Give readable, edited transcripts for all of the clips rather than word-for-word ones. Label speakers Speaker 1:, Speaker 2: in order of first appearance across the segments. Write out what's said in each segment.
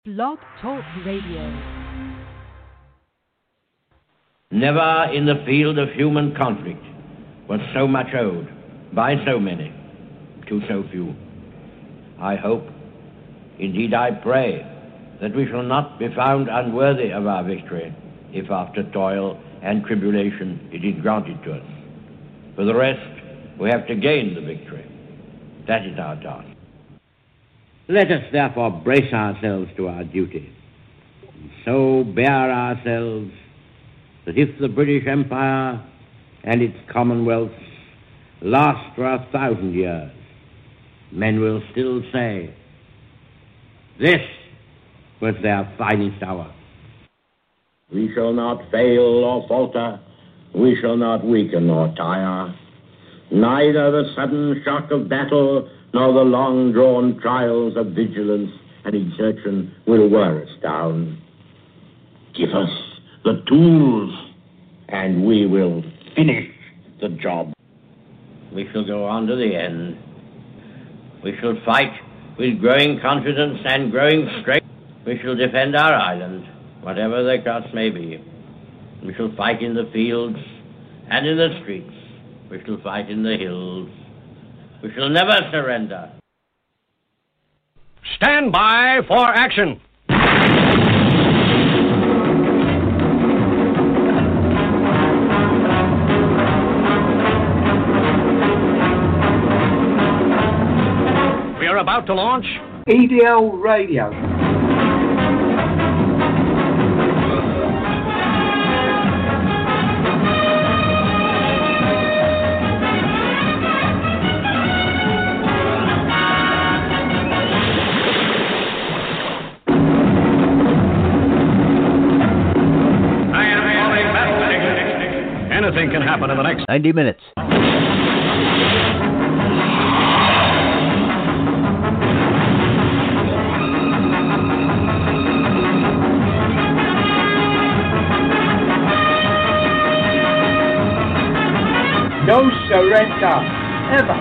Speaker 1: Blog Talk Radio.
Speaker 2: Never in the field of human conflict was so much owed by so many to so few. I hope, indeed I pray, that we shall not be found unworthy of our victory if after toil and tribulation it is granted to us. For the rest, we have to gain the victory. That is our task. Let us therefore brace ourselves to our duty, and so bear ourselves that if the British Empire and its commonwealths last for 1,000 years, men will still say, this was their finest hour. We shall not fail or falter, we shall not weaken or tire. Neither the sudden shock of battle nor the long-drawn trials of vigilance and exertion will wear us down. Give us the tools, and we will finish the job. We shall go on to the end. We shall fight with growing confidence and growing strength. We shall defend our island, whatever the cost may be. We shall fight in the fields and in the streets. We shall fight in the hills. We shall never surrender.
Speaker 3: Stand by for action. We are about to launch
Speaker 4: EDL Radio.
Speaker 3: Anything can happen in the next
Speaker 5: 90 minutes.
Speaker 4: No surrender, ever.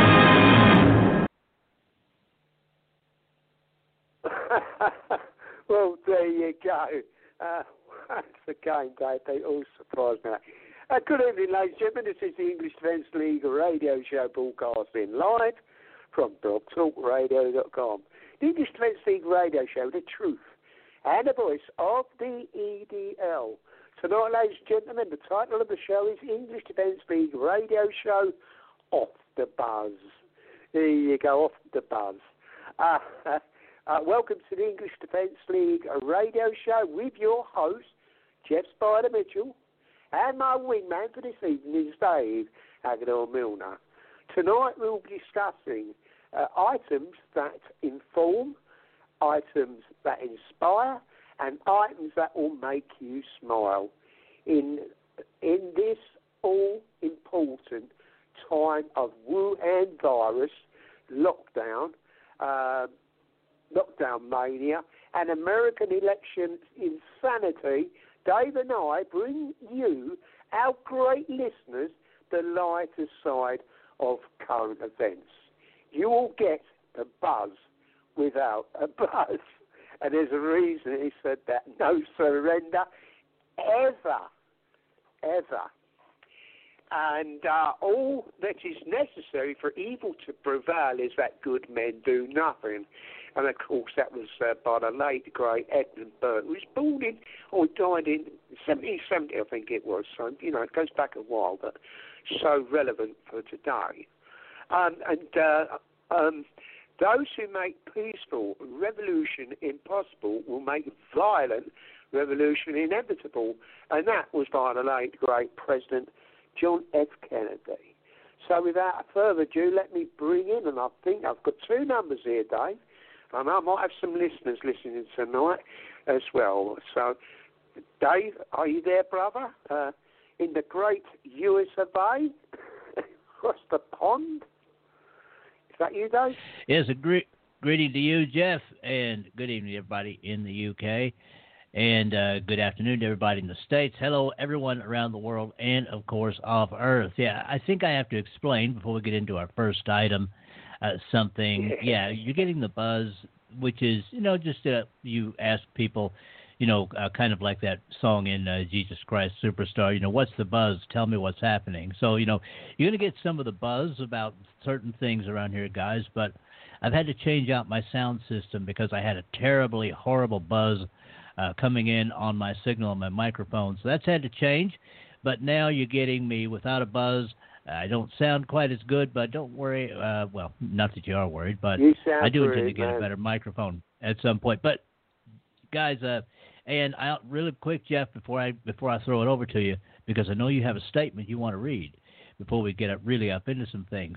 Speaker 4: Well, there you go. Once again, Dave, they all surprised me. Good evening, ladies and gentlemen. This is the English Defence League radio show broadcasting live from blogtalkradio.com. The English Defence League radio show, the truth and the voice of the EDL. Tonight, ladies and gentlemen, the title of the show is English Defence League radio show Off the Buzz. There you go, Off the Buzz. Welcome to the English Defence League radio show with your host, Jeff Spider Mitchell. And my wingman for this evening is Dave Agador Milner. Tonight we'll be discussing items that inform, items that inspire, and items that will make you smile in this all-important time of Wuhan virus, lockdown mania, and American election insanity. Dave and I bring you, our great listeners, the lighter side of current events. You will get the buzz without a buzz. And there's a reason he said that. No surrender, ever. And all that is necessary for evil to prevail is that good men do nothing. And, of course, that was by the late, great Edmund Burke, who was born in, or died in 1770, I think it was. So, you know, it goes back a while, but so relevant for today. Those who make peaceful revolution impossible will make violent revolution inevitable. And that was by the late, great President John F. Kennedy. So without further ado, let me bring in, and I think I've got two numbers here, Dave. And I might have some listeners listening tonight as well. So, Dave, are you there, brother? In the great US of A, across the pond? Is that you, Dave?
Speaker 5: Yes, a greeting to you, Jeff, and good evening to everybody in the UK. And good afternoon to everybody in the States. Hello, everyone around the world, and, of course, off Earth. Yeah, I think I have to explain before we get into our first item something. Yeah, you're getting the buzz which is, just you ask people, kind of like that song in Jesus Christ Superstar, what's the buzz? Tell me what's happening. So, you're going to get some of the buzz about certain things around here, guys, but I've had to change out my sound system because I had a terribly horrible buzz coming in on my signal on my microphone. So that's had to change, but now you're getting me without a buzz. I don't sound quite as good, but don't worry. Well, not that you are worried, but I do intend to get a better microphone at some point. But guys, and really quick, Jeff, before I throw it over to you, because I know you have a statement you want to read before we get really up into some things.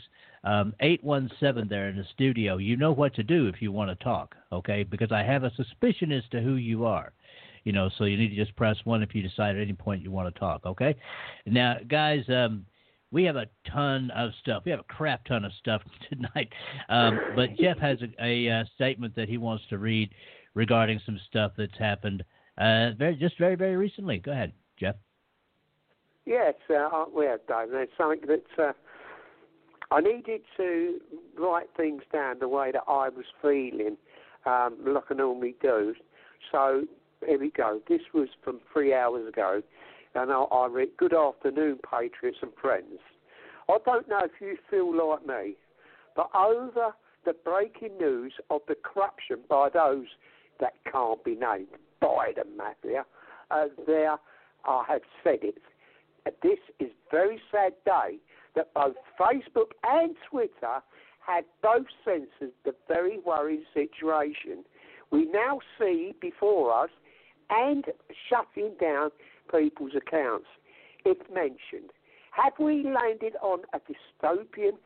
Speaker 5: 817 there in the studio. You know what to do if you want to talk, okay? Because I have a suspicion as to who you are. So you need to just press 1 if you decide at any point you want to talk, okay? Now, guys, we have a ton of stuff. We have a crap ton of stuff tonight. But Jeff has a statement that he wants to read regarding some stuff that's happened very, very recently. Go ahead, Jeff.
Speaker 4: Yes, we have, Dave. There's something that I needed to write things down the way that I was feeling, like I normally do. So here we go. This was from 3 hours ago. And I read, "Good afternoon, patriots and friends. I don't know if you feel like me, but over the breaking news of the corruption by those that can't be named, Biden Mafia, there I have said it. This is a very sad day that both Facebook and Twitter had both censored the very worrying situation we now see before us and shutting down people's accounts, if mentioned. Have we landed on a dystopian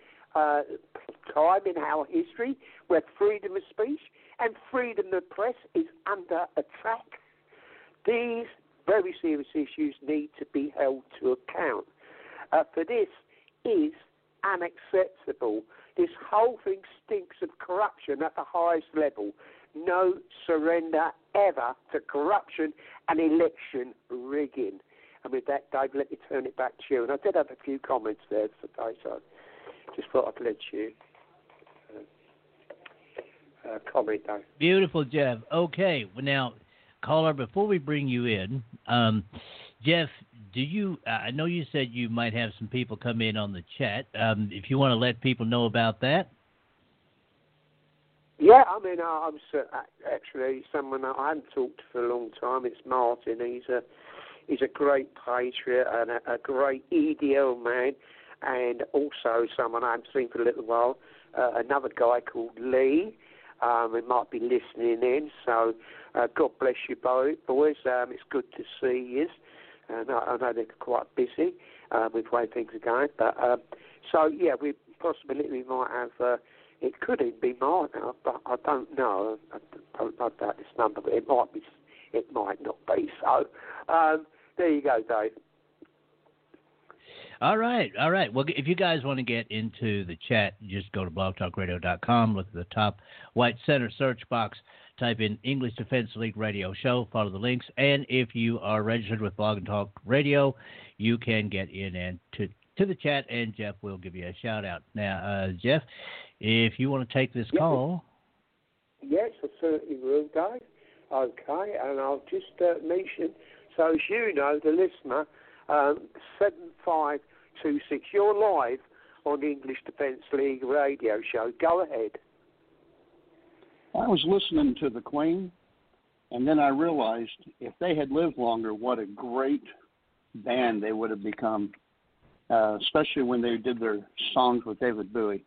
Speaker 4: time in our history where freedom of speech and freedom of press is under attack? These very serious issues need to be held to account. For this is unacceptable. This whole thing stinks of corruption at the highest level. No surrender ever to corruption and election rigging." And with that, Dave, let me turn it back to you. And I did have a few comments there today, so I just thought I'd let you comment, Dave.
Speaker 5: Beautiful, Jeff. Okay, well, now, caller, before we bring you in, Jeff, do you? I know you said you might have some people come in on the chat. If you want to let people know about that.
Speaker 4: Yeah, I mean, I'm actually someone that I haven't talked to for a long time. It's Martin. He's a great patriot and a great EDL man, and also someone I haven't seen for a little while. Another guy called Lee. He might be listening in. So God bless you boys. It's good to see you. And I know they're quite busy with the way things are going. But so yeah, we might have. It could even be mine now, but I don't know. I don't know about this number, but it might be. It might not be. So there you go, Dave.
Speaker 5: All right. Well, if you guys want to get into the chat, just go to blogtalkradio.com, look at the top white center search box, type in English Defense League Radio Show, follow the links, and if you are registered with Blog and Talk Radio, you can get in and to the chat, and Jeff will give you a shout-out. Now, Jeff, if you want to take this call.
Speaker 4: Yes, I certainly will, Dave. Okay, and I'll just mention, so as you know, the listener, 7526, you're live on the English Defence League radio show. Go ahead.
Speaker 6: I was listening to the Queen, and then I realized if they had lived longer, what a great band they would have become, especially when they did their songs with David Bowie.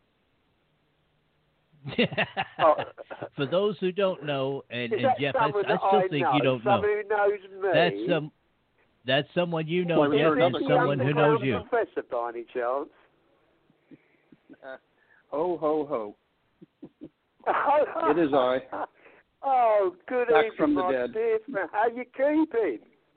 Speaker 5: For those who don't know, and Jeff, I
Speaker 4: still
Speaker 5: think you don't know.
Speaker 4: Someone who knows me.
Speaker 5: That's someone you know, Jeff, and someone who knows you.
Speaker 4: Professor, by any chance?
Speaker 6: Ho, ho, ho. It is I.
Speaker 4: Oh, good
Speaker 6: Back
Speaker 4: evening,
Speaker 6: from the
Speaker 4: my
Speaker 6: dead.
Speaker 4: dear friend. How you keeping?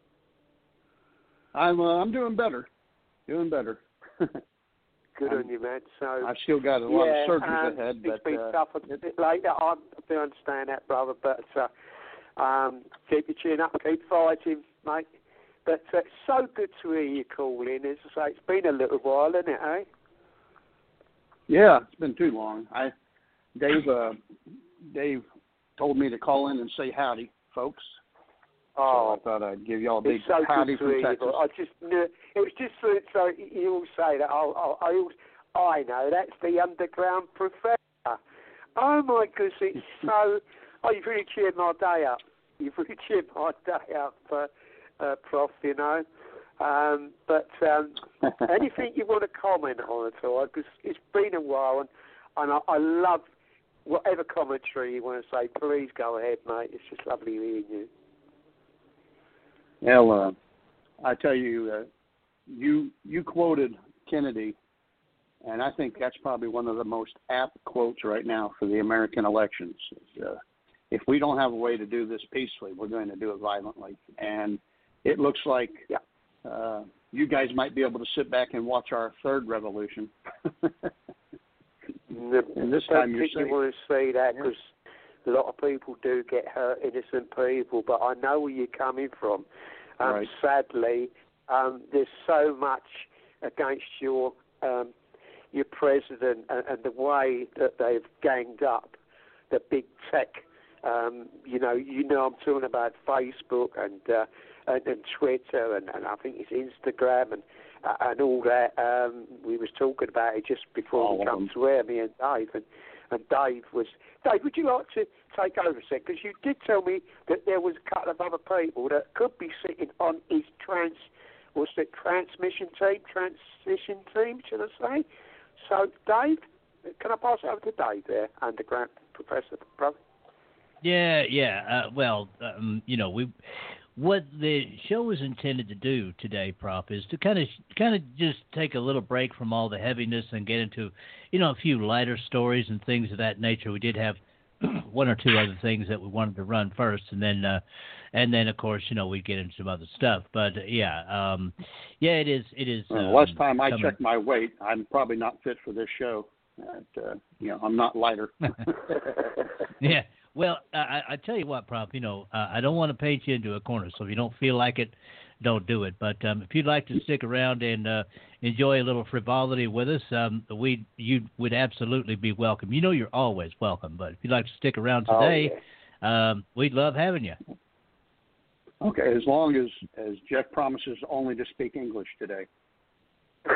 Speaker 6: I'm doing better. Doing better.
Speaker 4: Good on you, man. So
Speaker 6: I've still got a lot of surgeries ahead, but
Speaker 4: it's been tough a bit later. I do understand that, brother. But keep your chin up, keep fighting, mate. But it's so good to hear you call in. As I say, it's been a little while, hasn't it, eh?
Speaker 6: Yeah, it's been too long. Dave, Dave told me to call in and say howdy, folks.
Speaker 4: Oh,
Speaker 6: so I thought I'd give y'all a big
Speaker 4: it's so
Speaker 6: howdy
Speaker 4: good to
Speaker 6: from
Speaker 4: hear.
Speaker 6: Texas.
Speaker 4: I just knew, it was just so you all say that. I know that's the underground professor. Oh my goodness, it's so. Oh, you've really cheered my day up. You've really cheered my day up, Prof. You know. But anything you want to comment on at all? Because it's been a while, and I love whatever commentary you want to say. Please go ahead, mate. It's just lovely hearing you.
Speaker 6: Well, I tell you, you quoted Kennedy, and I think that's probably one of the most apt quotes right now for the American elections. If we don't have a way to do this peacefully, we're going to do it violently. And it looks like you guys might be able to sit back and watch our third revolution. And this time you're safe.
Speaker 4: You want to say that because a lot of people do get hurt, innocent people, but I know where you're coming from.
Speaker 6: Right.
Speaker 4: Sadly, there's so much against your president and the way that they've ganged up the big tech. You know, I'm talking about Facebook and Twitter and I think it's Instagram and all that. We was talking about it just before we come to air, me and Dave. And Dave, would you like to take over a sec? Because you did tell me that there was a couple of other people that could be sitting on his transition team, should I say? So, Dave, can I pass it over to Dave there, underground professor, brother?
Speaker 5: Yeah. Well, you know, what the show was intended to do today, Prof, is to kind of just take a little break from all the heaviness and get into, you know, a few lighter stories and things of that nature. We did have one or two other things that we wanted to run first, and then of course, you know, we'd get into some other stuff. But it is.
Speaker 6: Last time I checked my weight, I'm probably not fit for this show. I'm not lighter.
Speaker 5: Yeah. Well, I tell you what, Prof, you know, I don't want to paint you into a corner, so if you don't feel like it, don't do it. But if you'd like to stick around and enjoy a little frivolity with us, you would absolutely be welcome. You know you're always welcome, but if you'd like to stick around today, we'd love having you.
Speaker 6: Okay, as long as Jeff promises only to speak English today. So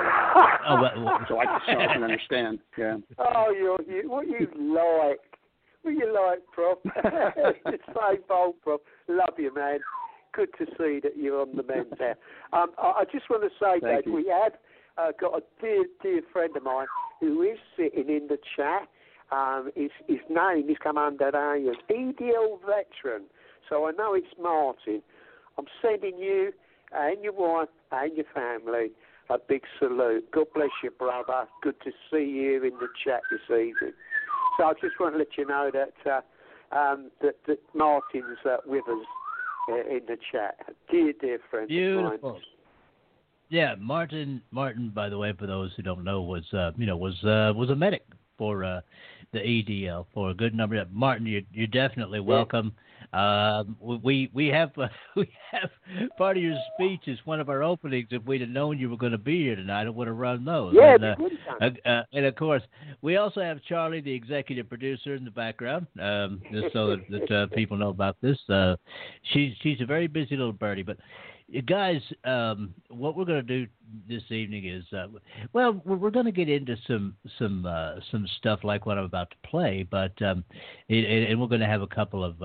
Speaker 6: I can understand, yeah.
Speaker 4: Oh, what you like. What you like, Prof? It's so bold, Prof. Love you, man. Good to see that you're on the mend there. I just want to say that we have got a dear friend of mine who is sitting in the chat. His name is come under alias EDL Veteran. So I know it's Martin. I'm sending you and your wife and your family a big salute. God bless you, brother. Good to see you in the chat this evening. So I just want to let you know that that Martin's with us in the chat. Dear friend.
Speaker 5: Beautiful. Of mine. Yeah, Martin. By the way, for those who don't know, was a medic for the EDL for a good number of. Martin, you're definitely welcome. We have part of your speech is one of our openings. If we'd have known you were going to be here tonight, I would have run those.
Speaker 4: Yeah,
Speaker 5: and of course, we also have Charlie, the executive producer, in the background, just so that people know about this. She's a very busy little birdie, but. Guys, what we're going to do this evening is, we're going to get into some stuff like what I'm about to play, but and we're going to have a couple of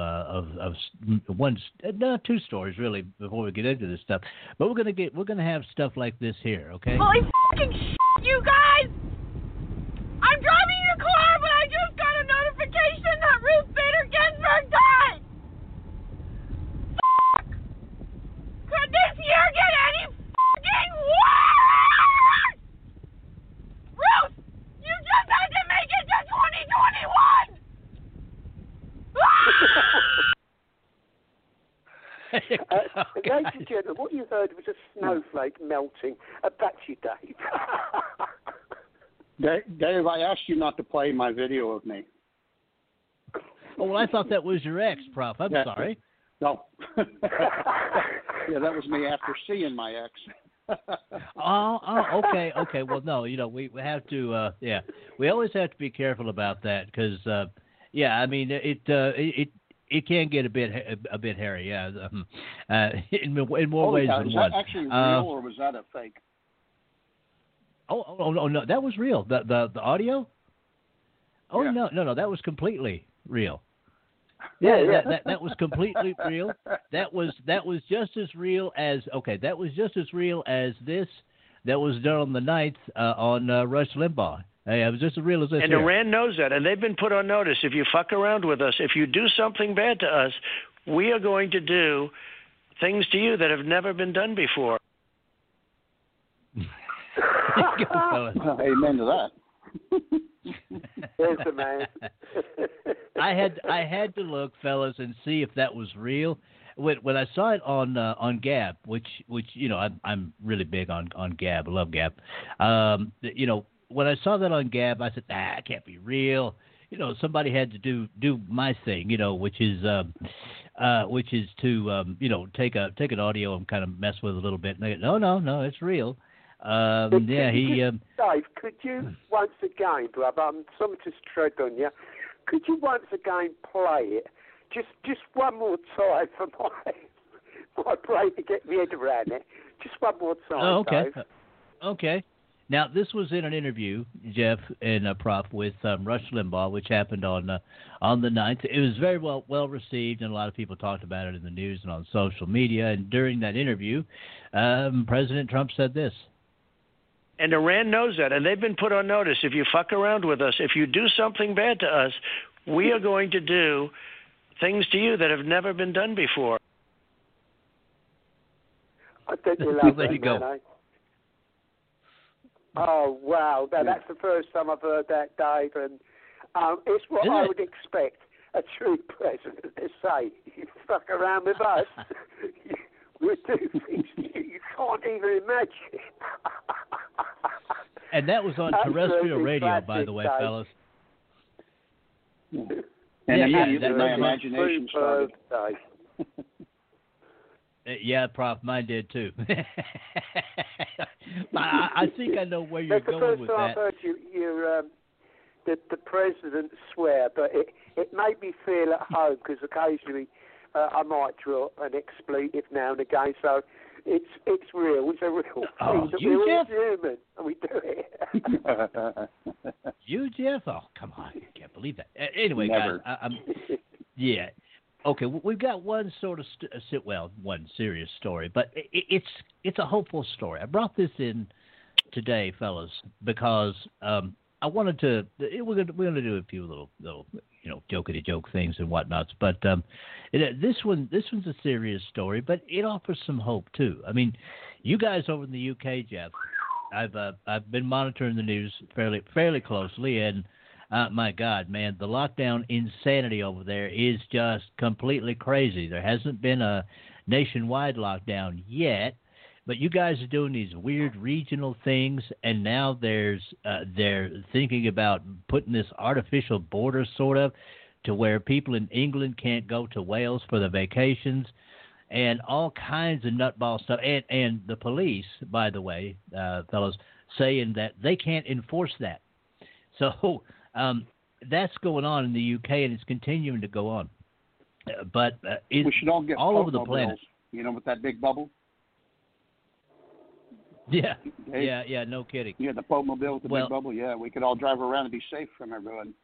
Speaker 5: two stories really before we get into this stuff. But we're going to have stuff like this here, okay?
Speaker 7: Holy fucking shit, you guys! I'm driving your car, but I just got a notification that Ruth Bader Ginsburg died. Could this year get any fucking worse? Ruth, you just had to make it to 2021!
Speaker 4: Ladies and gentlemen, what you heard was a snowflake melting. Back to you, Dave.
Speaker 6: Dave, I asked you not to play my video of me.
Speaker 5: Oh, well, I thought that was your ex, Prof. I'm sorry.
Speaker 6: No. Yeah, that was me after seeing my ex.
Speaker 5: Okay. Well, no, we have to, we always have to be careful about that because, Yeah, I mean it can get a bit hairy. Yeah, in more ways than
Speaker 6: is
Speaker 5: one.
Speaker 6: that actually real or was that a fake?
Speaker 5: Oh no, that was real. The audio. Oh
Speaker 6: Yeah.
Speaker 5: no, that was completely real.
Speaker 6: Yeah.
Speaker 5: That was completely real. That was just as real as that was just as real as this that was done on the 9th on Rush Limbaugh. Hey, it was just as real as this.
Speaker 8: And Iran knows that, and they've been put on notice. If you fuck around with us, if you do something bad to us, we are going to do things to you that have never been done before.
Speaker 6: Amen to that.
Speaker 4: There's the man.
Speaker 5: I had to look, fellas, and see if that was real. When I saw it on Gab, which I'm really big on Gab. I love Gab. When I saw that on Gab, I said, it can't be real. Somebody had to do my thing, which is to take an audio and kind of mess with it a little bit. And they go, no, it's real.
Speaker 4: Dave, could you once again, brother? I'm sorry to tread on you. Could you once again play it? Just one more time for my brain to get my head around it. Just one more time.
Speaker 5: Oh, okay.
Speaker 4: Dave.
Speaker 5: Okay. Now, this was in an interview, Jeff and Prof, with Rush Limbaugh, which happened on the 9th. It was very well received, and a lot of people talked about it in the news and on social media. And during that interview, President Trump said this.
Speaker 8: And Iran knows that, and they've been put on notice. If you fuck around with us, if you do something bad to us, we are going to do things to you that have never been done before.
Speaker 4: I think you love
Speaker 5: there
Speaker 4: that,
Speaker 5: you go.
Speaker 4: man, Oh, wow. That's the first time I've heard that, Dave, and it's what I would expect a true president to say. You fuck around with us, we'll do things you can't even imagine.
Speaker 5: And that was on terrestrial radio, by the way, fellas.
Speaker 6: And immediately my imagination started.
Speaker 5: Yeah, Prof, mine did too. I think I know where you're going with that.
Speaker 4: That's the first time I've heard the president swear, but it made me feel at home because occasionally I might drop an expletive now and again. So it's real. It's a real thing. We're all human and we do it.
Speaker 5: You, Jeff? Oh, come on! I can't believe that. Anyway,
Speaker 6: Never.
Speaker 5: guys, yeah. Okay, we've got one sort of one serious story, but it's a hopeful story. I brought this in today, fellas, because I wanted to. We're going to do a few little jokey joke things and whatnots, but this one's a serious story, but it offers some hope too. I mean, you guys over in the UK, Jeff, I've been monitoring the news fairly closely, and my God, man, the lockdown insanity over there is just completely crazy. There hasn't been a nationwide lockdown yet, but you guys are doing these weird regional things, and now they're thinking about putting this artificial border sort of to where people in England can't go to Wales for their vacations and all kinds of nutball stuff. And the police, by the way, fellas, saying that they can't enforce that. So that's going on in the UK, and it's continuing to go on. But
Speaker 6: we should all get
Speaker 5: all over the planet.
Speaker 6: With that big bubble.
Speaker 5: Yeah, yeah, no kidding.
Speaker 6: Yeah, the Pope Mobile with the big bubble. Yeah, we could all drive around and be safe from everyone.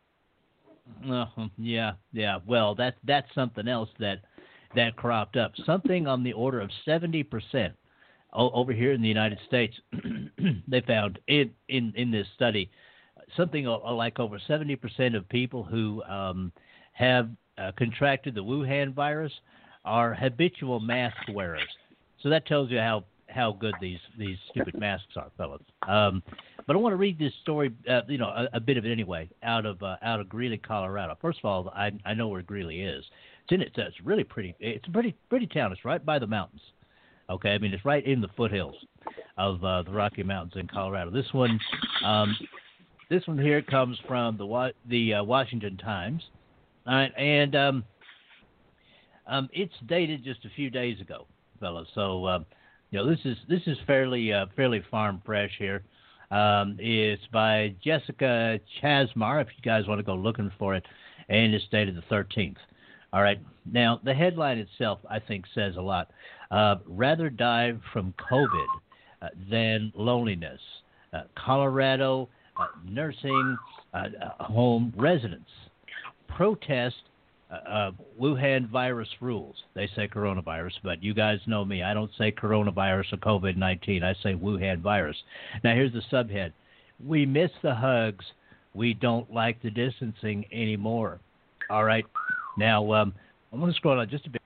Speaker 6: Yeah. Well, that's something else that cropped up. Something on the order of 70% over here in the United States. They found in this study something like over 70% of people who have contracted the Wuhan virus are habitual mask wearers. So that tells you how good these stupid masks are, fellas. But I want to read this story, a bit of it anyway, out of Greeley, Colorado. First of all, I know where Greeley is. It's really pretty. It's a pretty town. It's right by the mountains. Okay, I mean it's right in the foothills of the Rocky Mountains in Colorado. This one here comes from the Washington Times. All right, and it's dated just a few days ago, fellas. So this is fairly farm fresh here. It's by Jessica Chasmar, if you guys want to go looking for it.
Speaker 5: and it's dated the 13th. All right. Now, the headline itself, I think, says a lot. Rather die from COVID than loneliness. Colorado nursing home residents protest Wuhan virus rules. They say coronavirus, but you guys know me. I don't say coronavirus or COVID-19. I say Wuhan virus. Now, here's the subhead. We miss the hugs. We don't like the distancing anymore. All right. Now, I'm going to scroll on just a bit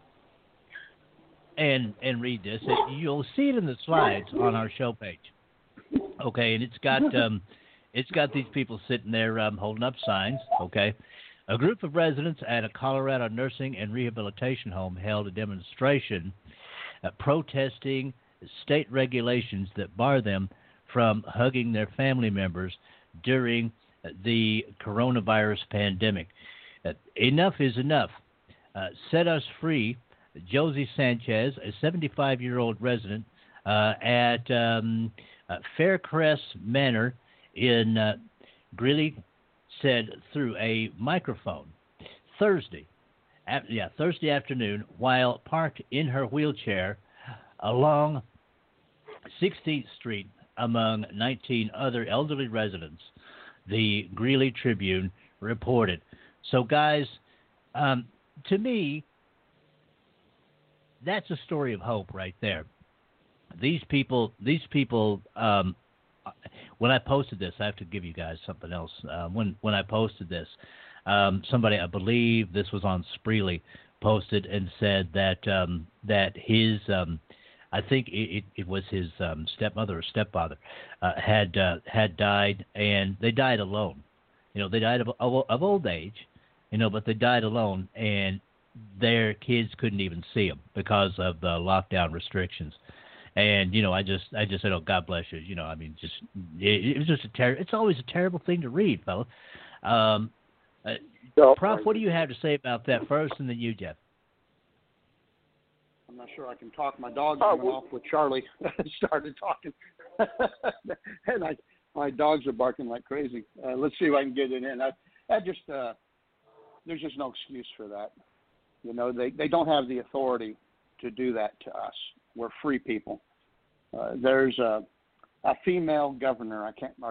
Speaker 5: and read this. You'll see it in the slides on our show page. Okay, and it's got these people sitting there holding up signs. Okay, a group of residents at a Colorado nursing and rehabilitation home held a demonstration protesting state regulations that bar them from hugging their family members during the coronavirus pandemic. Enough is enough. Set us free. Josie Sanchez, a 75-year-old resident at Faircrest Manor in Greeley, said through a microphone Thursday afternoon while parked in her wheelchair along 16th Street among 19 other elderly residents, the Greeley Tribune reported. So, guys, to me, that's a story of hope right there. These people. When I posted this, I have to give you guys something else. When I posted this, somebody, I believe this was on Spreely, posted and said that his, I think it was his stepmother or stepfather, had died, and they died alone. You know, they died of old age. You know, but they died alone, and their kids couldn't even see them because of the lockdown restrictions. And you know, I just said, "Oh, God bless you." You know, I mean, just it was just it's always a terrible thing to read, fella. Prof, what do you have to say about that first, and then you, Jeff?
Speaker 6: I'm not sure I can talk. My dog went off with Charlie. Started talking, and my dogs are barking like crazy. Let's see if I can get it in. There's just no excuse for that. You know, they don't have the authority to do that to us. We're free people. There's a female governor. I can't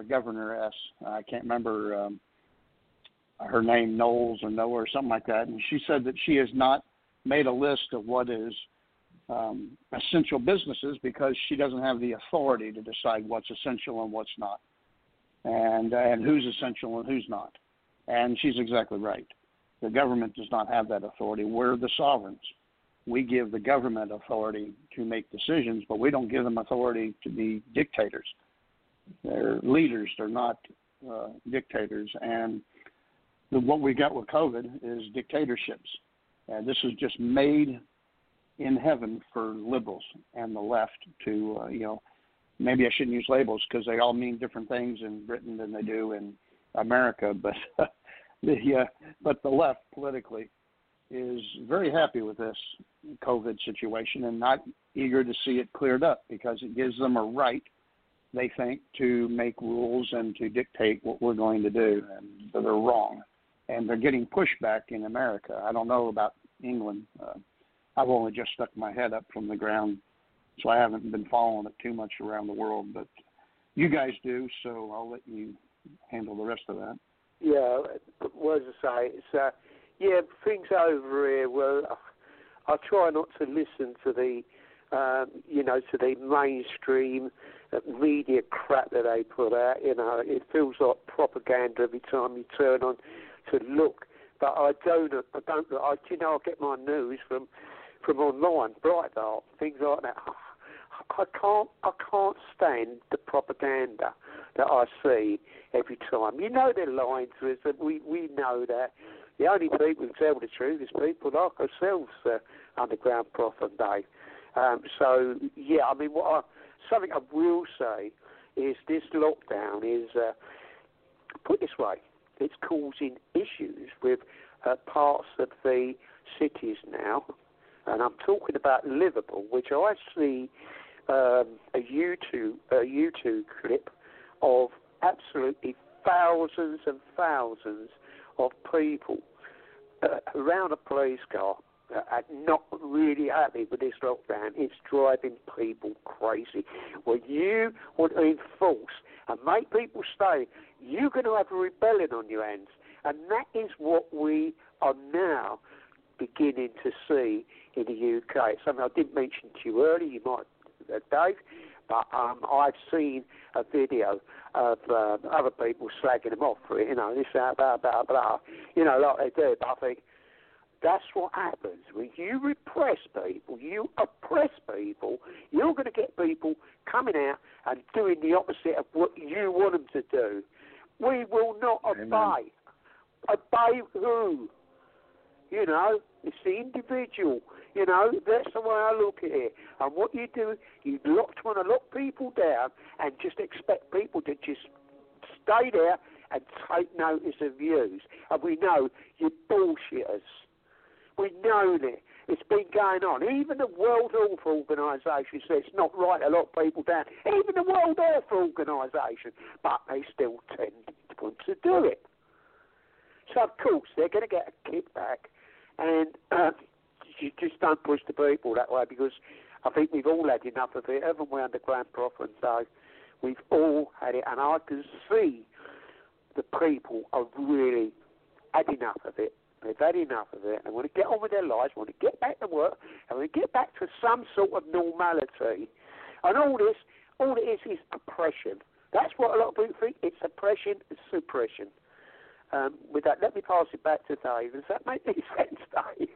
Speaker 6: remember her name, Knowles or Noah or something like that. And she said that she has not made a list of what is essential businesses because she doesn't have the authority to decide what's essential and what's not, and who's essential and who's not. And she's exactly right. The government does not have that authority. We're the sovereigns. We give the government authority to make decisions, but we don't give them authority to be dictators. They're leaders. They're not dictators. And what we got with COVID is dictatorships. And this is just made in heaven for liberals and the left to, maybe I shouldn't use labels because they all mean different things in Britain than they do in America, but the left politically is very happy with this COVID situation and not eager to see it cleared up because it gives them a right, they think, to make rules and to dictate what we're going to do. And they're wrong. And they're getting pushback in America. I don't know about England. I've only just stuck my head up from the ground, so I haven't been following it too much around the world. But you guys do, so I'll let you handle the rest of that.
Speaker 4: Yeah, what as I say, it's things over here. Well, I try not to listen to the, to the mainstream media crap that they put out. You know, it feels like propaganda every time you turn on to look. But I get my news from online, Breitbart, things like that. I can't stand the propaganda that I see every time. You know they're lying to us, and we know that. The only people who tell the truth is people like ourselves, Underground Prof and Dave. Something I will say is this lockdown is, put it this way, it's causing issues with parts of the cities now. And I'm talking about Liverpool, which I see a YouTube clip of absolutely thousands and thousands of people around a police car are not really happy with this lockdown. It's driving people crazy. When you want to enforce and make people stay, you're going to have a rebellion on your hands. And that is what we are now beginning to see in the UK. It's something I didn't mention to you earlier, you might, Dave, but I've seen a video of other people slagging them off for it, this, blah, blah, blah, like they do. But I think that's what happens. When you repress people, you oppress people, you're going to get people coming out and doing the opposite of what you want them to do. We will not obey. Obey who? It's the individual. That's the way I look at it. And what you do, you want to lock people down and just expect people to just stay there and take notice of views. And we know you're bullshitters. We know that. It's been going on. Even the World Health Organisation says it's not right to lock people down. Even the World Health Organisation. But they still tend to want to do it. So, of course, they're going to get a kickback. And you just don't push the people that way, because I think we've all had enough of it, haven't we, under Grant Prothero? So we've all had it. And I can see the people are really had enough of it. They've had enough of it. They want to get on with their lives, want to get back to work, and want to get back to some sort of normality. And all it is oppression. That's what a lot of people think. It's oppression and suppression. With that, let me pass it back to Dave. Does that make any sense, Dave?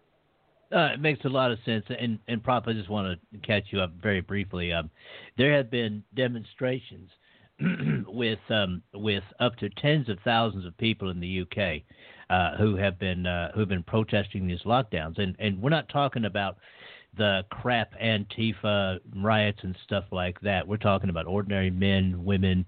Speaker 5: It makes a lot of sense. And Prop, I just want to catch you up very briefly. There have been demonstrations with up to tens of thousands of people in the UK who've been protesting these lockdowns. And we're not talking about the crap Antifa riots and stuff like that. We're talking about ordinary men, women,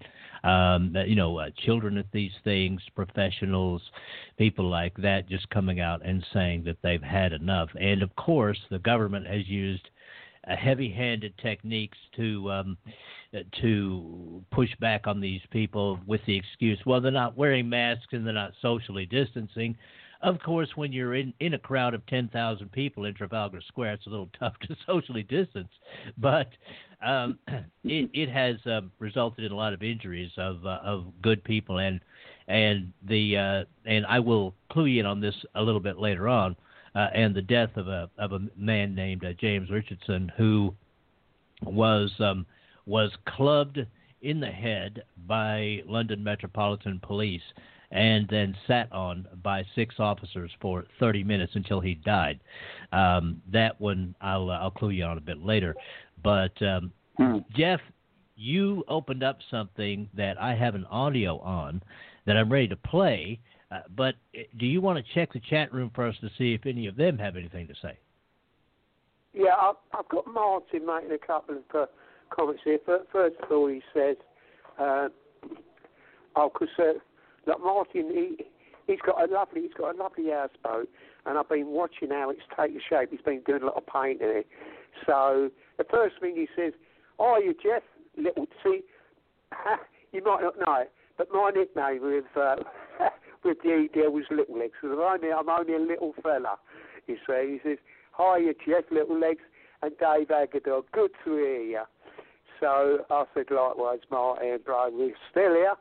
Speaker 5: children at these things, professionals, people like that, just coming out and saying that they've had enough. And of course, the government has used heavy-handed techniques to push back on these people with the excuse, well, they're not wearing masks and they're not socially distancing. Of course, when you're in a crowd of 10,000 people in Trafalgar Square, it's a little tough to socially distance. But it has resulted in a lot of injuries of good people, and I will clue you in on this a little bit later on. And the death of a man named James Richardson, who was clubbed in the head by London Metropolitan Police and then sat on by 6 officers for 30 minutes until he died. That one I'll clue you on a bit later. But Jeff, you opened up something that I have an audio on that I'm ready to play. But do you want to check the chat room first to see if any of them have anything to say?
Speaker 4: Yeah, I've got Martin making a couple of comments here. First of all, he says, look, Martin, he's got a lovely houseboat, and I've been watching how it's taking shape. He's been doing a lot of painting it. So the first thing he says, "Oh, you Jeff, little see, you might not know it, but my nickname with the EDL was Little Legs, because I'm only a little fella." He says, "Hi, you Jeff, Little Legs, and Dave Agador. Good to hear you." So I said, "Likewise, Martin, bro, we're still here."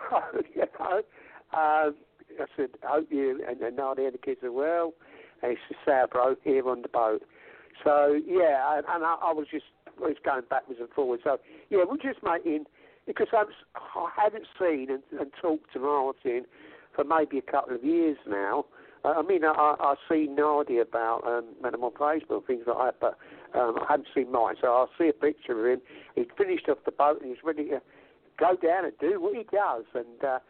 Speaker 4: I said, "Hope you and Nadia and the kids are well." And he said, "Sour, bro, here on the boat." So yeah, and I was going backwards and forwards. So yeah, we're just making, because I hadn't seen and talked to Martin for maybe a couple of years now. I mean, I see Nadia about them on Facebook and things like that, but I haven't seen mine. So I'll see a picture of him. He'd finished off the boat and he's ready to go down and do what he does. And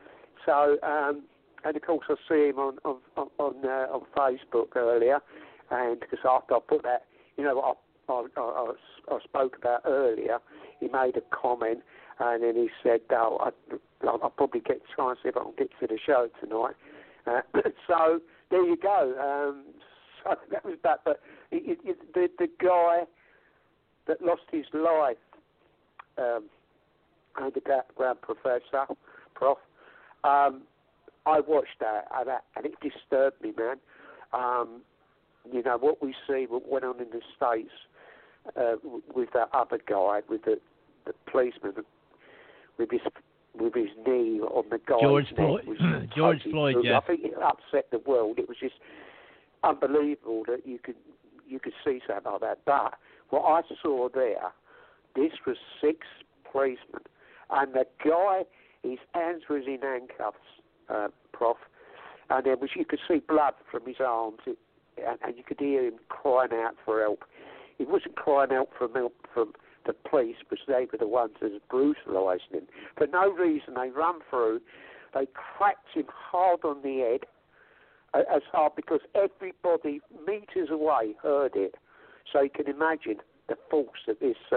Speaker 4: and of course I see him on Facebook earlier, and because after I put that, what I spoke about earlier, he made a comment, and then he said, I'll probably get a chance if I can get to the show tonight. So there you go. So that was that. But the guy that lost his life, underground professor, Prof, I watched that, and it disturbed me, man. You know, what we see, what went on in the States with that other guy, with the policeman, with his knee on the guy's
Speaker 5: George
Speaker 4: neck.
Speaker 5: Floyd. George Floyd, yeah.
Speaker 4: I think it upset the world. It was just unbelievable that you could see something like that. But what I saw there, this was 6 policemen, and the guy, his hands was in handcuffs, Prof, and there was, you could see blood from his arms, and you could hear him crying out for help. He wasn't crying out for help from the police, because they were the ones that was brutalising him. For no reason, they run through, they cracked him hard on the head, as hard, because everybody metres away heard it. So you can imagine the force that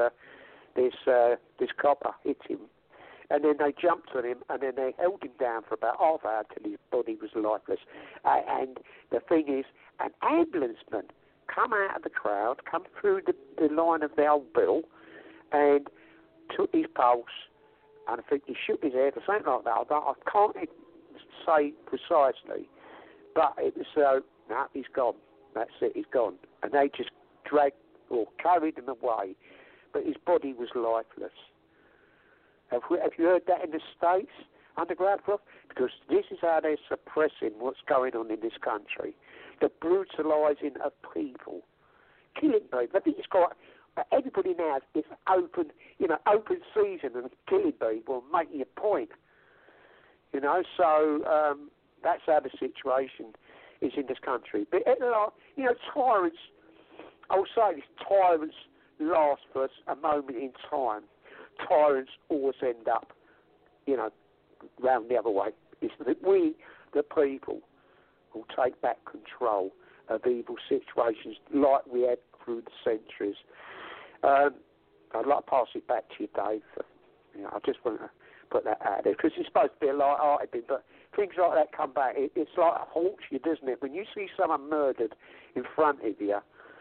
Speaker 4: this copper hit him. And then they jumped on him, and then they held him down for about half hour till his body was lifeless. And the thing is, an ambulanceman come out of the crowd, come through the line of the old bill, and took his pulse, and I think he shook his head or something like that. I can't say precisely, but it was no, he's gone. That's it, he's gone. And they just dragged or carried him away, but his body was lifeless. Have you heard that in the States, Underground Prof? Because this is how they're suppressing what's going on in this country. The brutalising of people. Killing people. I think it's quite... Everybody now is open season and killing people and making a point. You know, so that's how the situation is in this country. But, you know, tyrants, I'll say this, tyrants last for a moment in time. Tyrants always end up, you know, round the other way. It's that we, the people, will take back control of evil situations like we had through the centuries. I'd like to pass it back to you, Dave. You know, I just want to put that out there, because it's supposed to be a light-hearted thing, but things like that come back. It's like it haunts you, doesn't it? When you see someone murdered in front of you,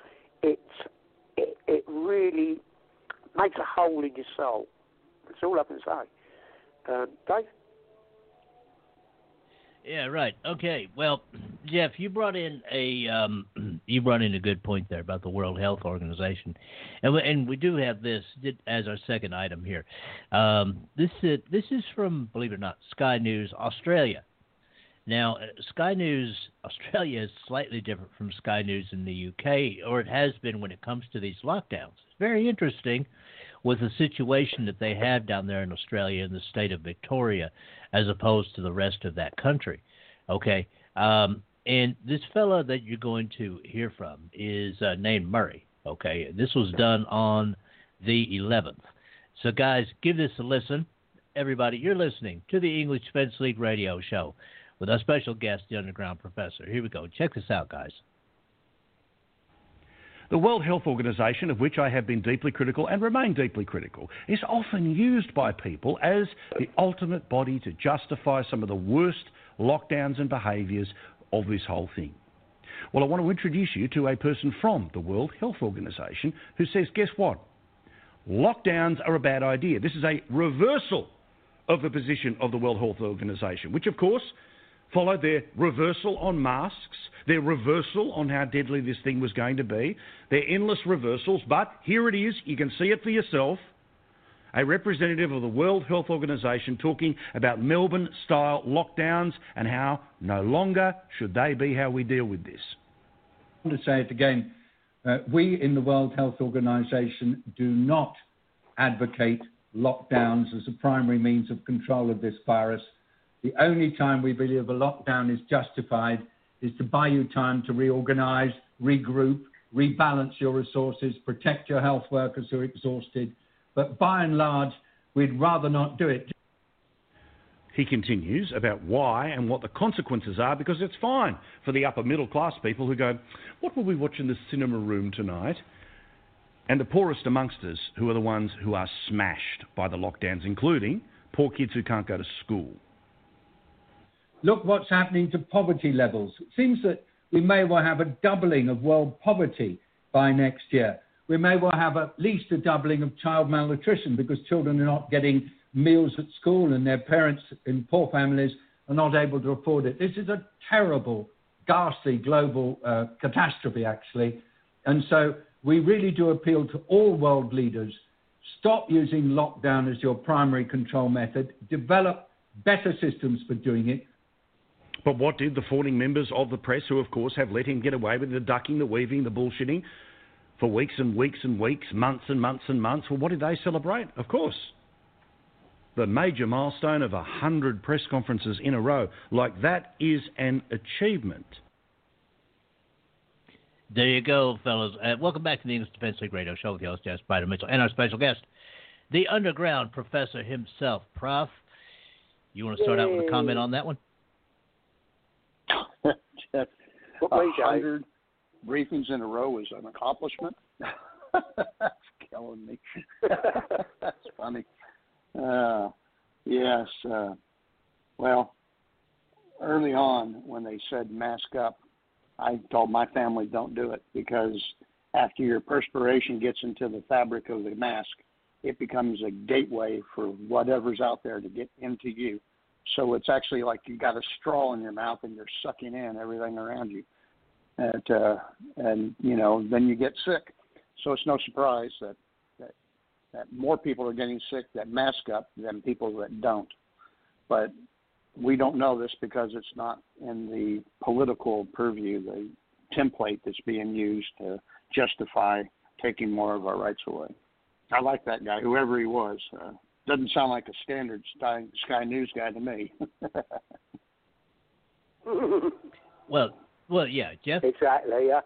Speaker 4: it really makes a hole in your soul. That's all I can say. Dave?
Speaker 5: Yeah, right. Okay. Well, Jeff, you brought in a good point there about the World Health Organization, and we do have this as our second item here. This is from, believe it or not, Sky News Australia. Now, Sky News Australia is slightly different from Sky News in the UK, or it has been when it comes to these lockdowns. It's very interesting with the situation that they have down there in Australia in the state of Victoria, as opposed to the rest of that country. Okay, and this fella that you're going to hear from is named Murray. Okay, this was done on the 11th. So, guys, give this a listen. Everybody, you're listening to the English Defense League radio show with our special guest, the Underground Professor. Here we go. Check this out, guys.
Speaker 9: The World Health Organization, of which I have been deeply critical and remain deeply critical, is often used by people as the ultimate body to justify some of the worst lockdowns and behaviours of this whole thing. Well, I want to introduce you to a person from the World Health Organization who says, guess what? Lockdowns are a bad idea. This is a reversal of the position of the World Health Organization, which, of course, followed their reversal on masks, their reversal on how deadly this thing was going to be, their endless reversals. But here it is, you can see it for yourself, a representative of the World Health Organization talking about Melbourne-style lockdowns and how no longer should they be how we deal with this.
Speaker 10: I want to say it again. We in the World Health Organization do not advocate lockdowns as a primary means of control of this virus. The only time we believe a lockdown is justified is to buy you time to reorganize, regroup, rebalance your resources, protect your health workers who are exhausted. But by and large, we'd rather not do it.
Speaker 9: He continues about why and what the consequences are, because it's fine for the upper middle class people who go, what will we watch in the cinema room tonight? And the poorest amongst us, who are the ones who are smashed by the lockdowns, including poor kids who can't go to school.
Speaker 10: Look what's happening to poverty levels. It seems that we may well have a doubling of world poverty by next year. We may well have at least a doubling of child malnutrition because children are not getting meals at school and their parents in poor families are are not able to afford it. This is a terrible, ghastly global catastrophe, actually. And so we really do appeal to all world leaders. Stop using lockdown as your primary control method. Develop better systems for doing it.
Speaker 9: But what did the fawning members of the press, who of course have let him get away with the ducking, the weaving, the bullshitting for weeks and weeks and weeks, months and months and months, well, what did they celebrate? Of course, the major milestone of 100 press conferences in a row. Like, that is an achievement.
Speaker 5: There you go, fellas. Welcome back to the English Defense League Radio Show with your host, Jeff Spider Mitchell, and our special guest, the underground professor himself. Prof, you want to start out with a comment on that one?
Speaker 6: Jeff, 100 briefings in a row is an accomplishment. That's killing me. That's funny. Yes. Well, early on when they said mask up, I told my family don't do it, because after your perspiration gets into the fabric of the mask, it becomes a gateway for whatever's out there to get into you. So it's actually like you got a straw in your mouth and you're sucking in everything around you. And you know, then you get sick. So it's no surprise that more people are getting sick that mask up than people that don't. But we don't know this because it's not in the political purview, the template that's being used to justify taking more of our rights away. I like that guy, whoever he was. Doesn't sound like a standard Sky News guy to me.
Speaker 5: Well, yeah, Jeff?
Speaker 4: Exactly, yeah.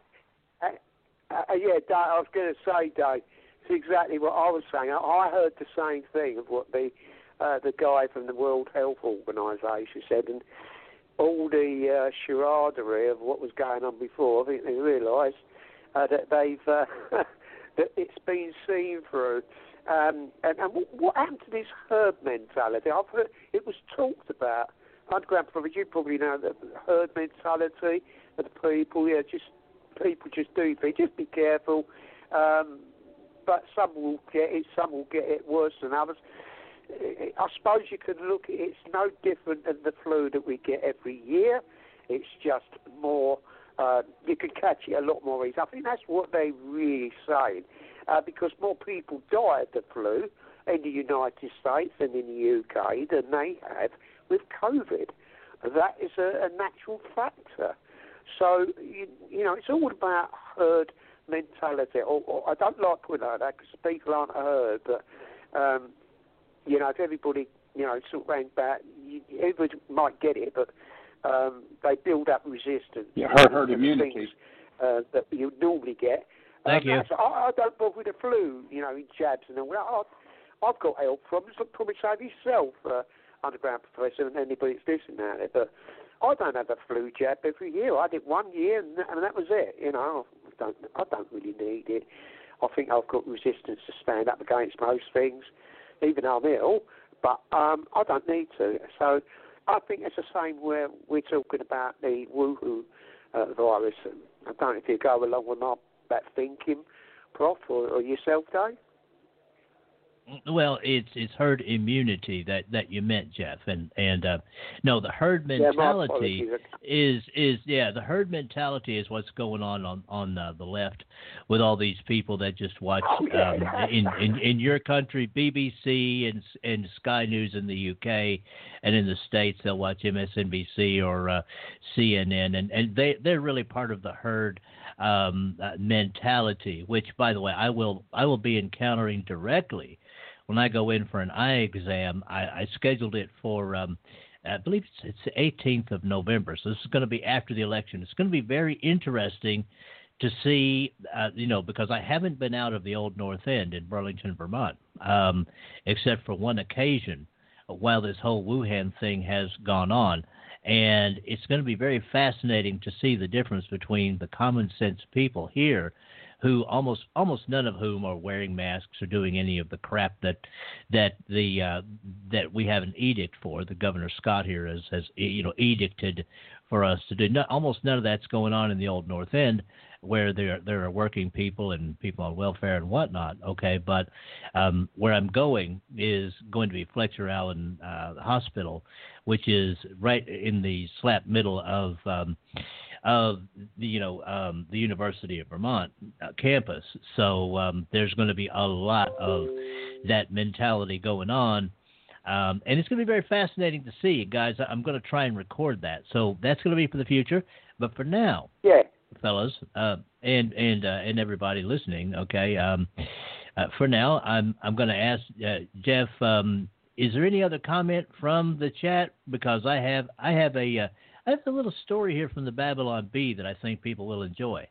Speaker 4: Yeah, Dave, I was going to say, Dave, it's exactly what I was saying. I heard the same thing of what the guy from the World Health Organization said, and all the charaderie of what was going on before. I think they realised that they've that it's been seen through. And what happened to this herd mentality? I've heard it was talked about. Underground Professor, you probably know that herd mentality of the people. Yeah, people just do things. Just be careful. But some will get it worse than others. I suppose you could look at it, it's no different than the flu that we get every year. It's just more, you can catch it a lot more easily. I think that's what they're really saying, because more people die of the flu in the United States and in the UK than they have with COVID. That is a natural factor. So, you know, it's all about herd mentality. Or I don't like putting it like that because people aren't a herd, but... you know, if everybody, you know, sort of rang back, everybody might get it, but they build up resistance.
Speaker 6: Yeah, herd immunity.
Speaker 4: Things, that you normally get.
Speaker 5: Thank you.
Speaker 4: I don't bother with the flu, you know, jabs and all that. I've got health problems. I'll probably save yourself, Underground Professor, and anybody that's listening out there. But I don't have a flu jab every year. I did 1 year, and that was it. You know, I don't really need it. I think I've got resistance to stand up against most things, even though I'm ill, but I don't need to. So I think it's the same where we're talking about the Wuhan virus. I don't know if you go along with that thinking, Prof, or yourself, Dave?
Speaker 5: Well, it's herd immunity that you meant, Jeff, and no, the herd mentality is the herd mentality is what's going on the left with all these people that just watch in your country BBC and Sky News in the UK, and in the States they'll watch MSNBC or CNN, and they're really part of the herd mentality, which, by the way, I will be encountering directly. When I go in for an eye exam, I scheduled it for, I believe it's the 18th of November. So this is going to be after the election. It's going to be very interesting to see, because I haven't been out of the old North End in Burlington, Vermont, except for one occasion while this whole Wuhan thing has gone on. And it's going to be very fascinating to see the difference between the common sense people here, who almost none of whom are wearing masks or doing any of the crap that we have an edict for. The Governor Scott here has edicted for us to do. Almost none of that's going on in the old North End, where there are working people and people on welfare and whatnot. Okay, but where I'm going is going to be Fletcher Allen Hospital, which is right in the slap middle of the University of Vermont campus. So there's going to be a lot of that mentality going on. And it's going to be very fascinating to see, guys. I'm going to try and record that. So that's going to be for the future. But for now, fellas, and everybody listening, okay, for now, I'm going to ask Jeff, is there any other comment from the chat? Because I have a little story here from the Babylon Bee that I think people will enjoy.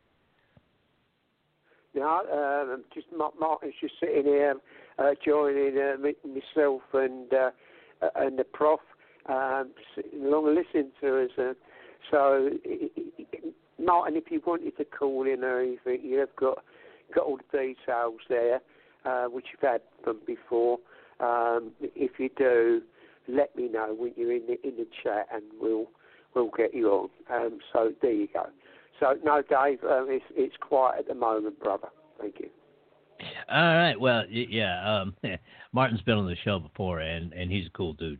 Speaker 4: No, Martin's just sitting here joining myself and the prof, sitting along and listening to us. So, Martin, if you wanted to call in or anything, you have got all the details there, which you've had from before. If you do, let me know when you're in the chat, and we'll get you on. So there you go. So no, Dave, it's quiet at the moment, brother. Thank you.
Speaker 5: All right. Well, yeah. Martin's been on the show before, and he's a cool dude.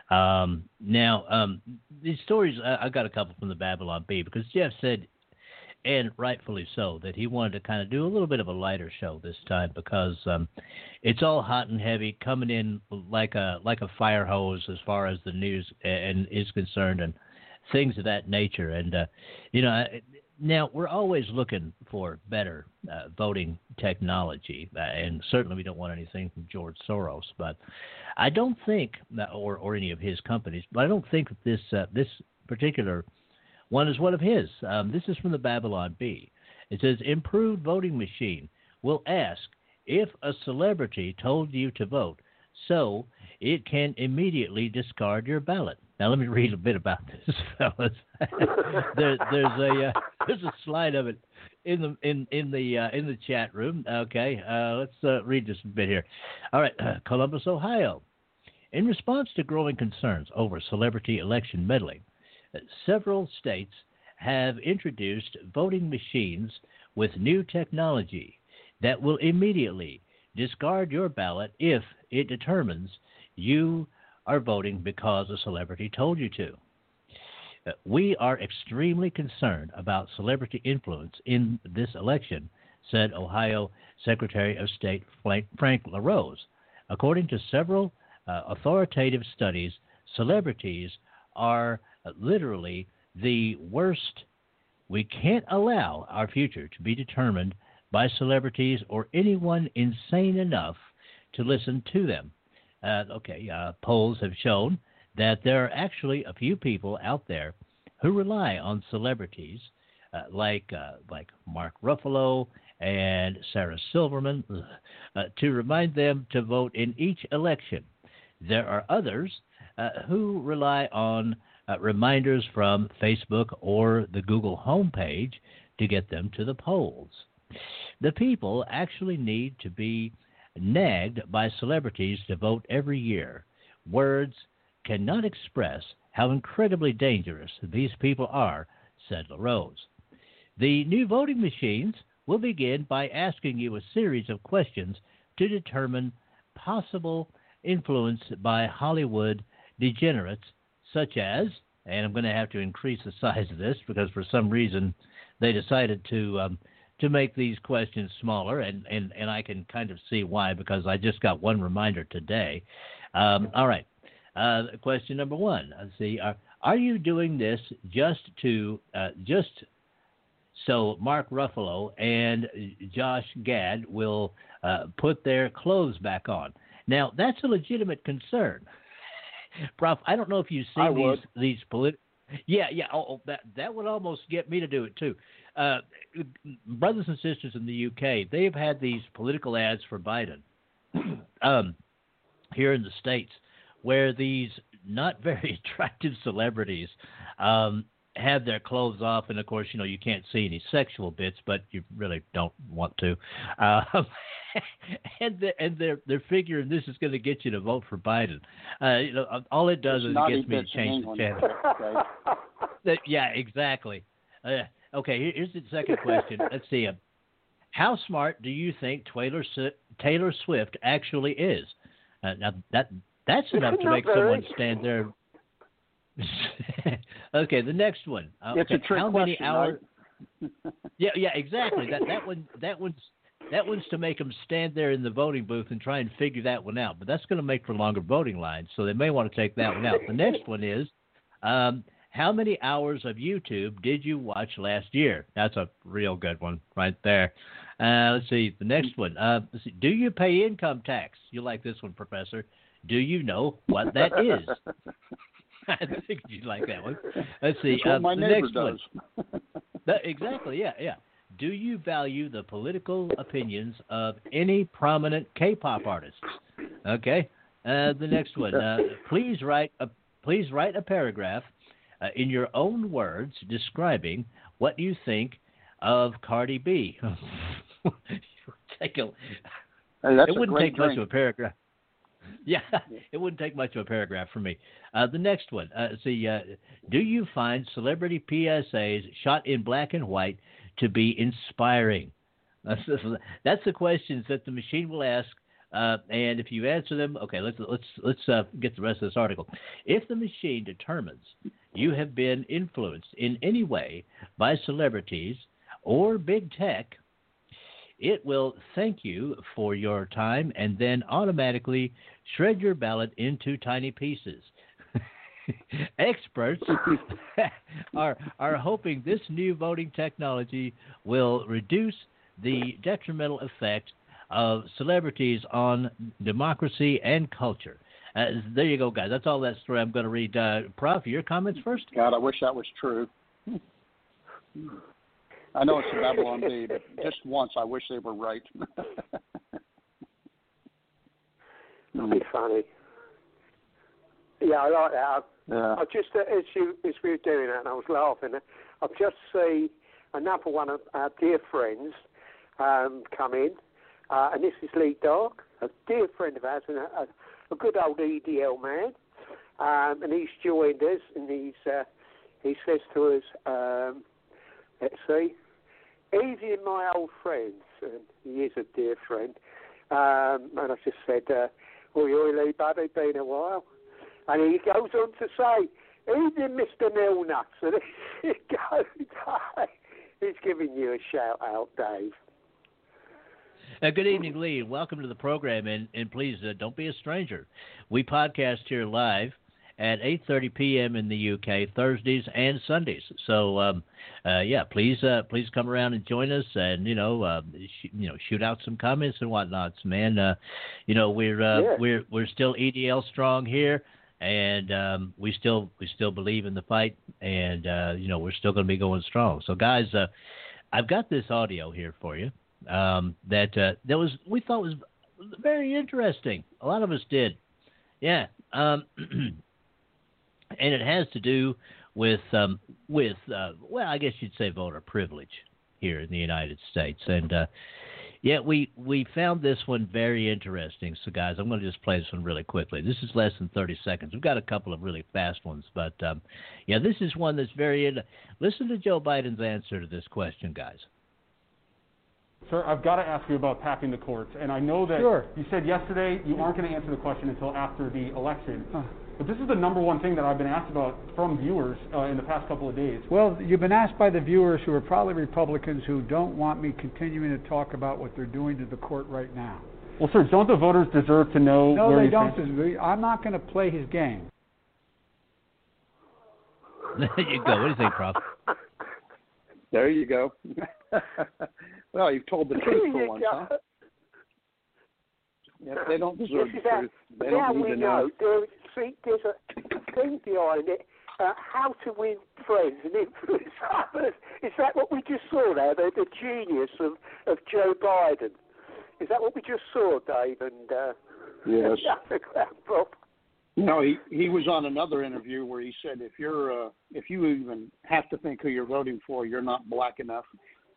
Speaker 5: Now, these stories, I got a couple from the Babylon Bee, because Jeff said, and rightfully so, that he wanted to kind of do a little bit of a lighter show this time, because it's all hot and heavy, coming in like a fire hose as far as the news and is concerned, and things of that nature. And now we're always looking for better voting technology, and certainly we don't want anything from George Soros. But I don't think, or any of his companies, but I don't think that this particular one is one of his. This is from the Babylon Bee. It says, improved voting machine will ask if a celebrity told you to vote, so it can immediately discard your ballot. Now let me read a bit about this, fellas. There's a slide of it in the chat room. Okay, let's read this a bit here. All right, Columbus, Ohio. In response to growing concerns over celebrity election meddling, several states have introduced voting machines with new technology that will immediately discard your ballot if it determines you are voting because a celebrity told you to. We are extremely concerned about celebrity influence in this election, said Ohio Secretary of State Frank LaRose. According to several authoritative studies, celebrities are literally the worst. We can't allow our future to be determined by celebrities or anyone insane enough to listen to them. Polls have shown that there are actually a few people out there who rely on celebrities like Mark Ruffalo and Sarah Silverman to remind them to vote in each election. There are others who rely on reminders from Facebook or the Google homepage to get them to the polls. The people actually need to be nagged by celebrities to vote every year. Words cannot express how incredibly dangerous these people are, said LaRose. The new voting machines will begin by asking you a series of questions to determine possible influence by Hollywood degenerates such as, and I'm going to have to increase the size of this because for some reason they decided to make these questions smaller, and I can kind of see why, because I just got one reminder today. All right. Question number one. Let's see. Are you doing this just so Mark Ruffalo and Josh Gad will put their clothes back on? Now, that's a legitimate concern. Prof, I don't know if you've seen these political. Yeah. Oh, that would almost get me to do it too. Brothers and sisters in the UK, they've had these political ads for Biden here in the States, where these not very attractive celebrities have their clothes off, and of course, you can't see any sexual bits, but you really don't want to. And they're figuring this is going to get you to vote for Biden. All it does is it gets me to change the channel. Yeah, exactly. Okay, here's the second question. Let's see. How smart do you think Taylor Swift actually is? Now that's enough to make someone stand there. Okay, the next one.
Speaker 6: It's a trick
Speaker 5: how many
Speaker 6: question,
Speaker 5: hours?
Speaker 6: Right?
Speaker 5: Yeah, exactly. That one's to make them stand there in the voting booth and try and figure that one out. But that's going to make for longer voting lines, so they may want to take that one out. The next one is, how many hours of YouTube did you watch last year? That's a real good one right there. Let's see. The next one. Let's see. Do you pay income tax? You like this one, Professor. Do you know what that is? I think you'd like that one. Let's see.
Speaker 6: That's what my neighbor
Speaker 5: next
Speaker 6: does.
Speaker 5: One. Exactly, yeah. Do you value the political opinions of any prominent K-pop artists? Okay. The next one. Please write a paragraph in your own words describing what you think of Cardi B. It wouldn't take much of a paragraph. Yeah, it wouldn't take much of a paragraph for me. The next one. Do you find celebrity PSAs shot in black and white to be inspiring? That's the questions that the machine will ask. And if you answer them, okay, let's get the rest of this article. If the machine determines you have been influenced in any way by celebrities or big tech, it will thank you for your time and then automatically shred your ballot into tiny pieces. Experts are hoping this new voting technology will reduce the detrimental effect of celebrities on democracy and culture. There you go, guys. That's all that story I'm going to read. Prof, your comments first?
Speaker 6: God, I wish that was true. I know it's a Babylon Bee, but just once I wish they were right.
Speaker 4: That'd be funny. Yeah, I like that. I just, as we were doing that, and I was laughing, I've just seen another one of our dear friends come in, and this is Lee Dark, a dear friend of ours, and a good old EDL man, and he's joined us, and he says to us, let's see, easy in my old friends, and he is a dear friend, and I just said, oi, Lee, buddy, been a while. And he goes on to say, evening, Mr. Milnuts. And he goes, he's giving you a shout out, Dave.
Speaker 5: Good evening, Lee, and welcome to the program. And please don't be a stranger. We podcast here live at 8:30 p.m. in the UK, Thursdays and Sundays. So, please come around and join us, and shoot out some comments and whatnots, man. We're still EDL strong here, and we still believe in the fight, and we're still going to be going strong. So, guys, I've got this audio here for you that we thought was very interesting. A lot of us did, yeah. And it has to do with I guess you'd say voter privilege here in the United States. And we found this one very interesting. So, guys, I'm going to just play this one really quickly. This is less than 30 seconds. We've got a couple of really fast ones, but this is one that's listen to Joe Biden's answer to this question, guys.
Speaker 11: Sir, I've got to ask you about packing the courts, and I know that you said yesterday you aren't going to answer the question until after the election. But this is the number one thing that I've been asked about from viewers in the past couple of days.
Speaker 12: Well, you've been asked by the viewers who are probably Republicans who don't want me continuing to talk about what they're doing to the court right now.
Speaker 11: Well, sir, don't the voters deserve to know where
Speaker 12: they don't. I'm not going to play his game.
Speaker 5: There you go. What do you think, Prof?
Speaker 6: There you go. Well, you've told the truth for once, huh? Yeah, they don't deserve the truth. They don't need to know.
Speaker 4: There's a thing behind it, how to win friends and influence others. Is that what we just saw there, the genius of Joe Biden? Is that what we just saw, Dave? And
Speaker 6: yes.
Speaker 4: Bob?
Speaker 6: No, he was on another interview where he said if you even have to think who you're voting for, you're not black enough.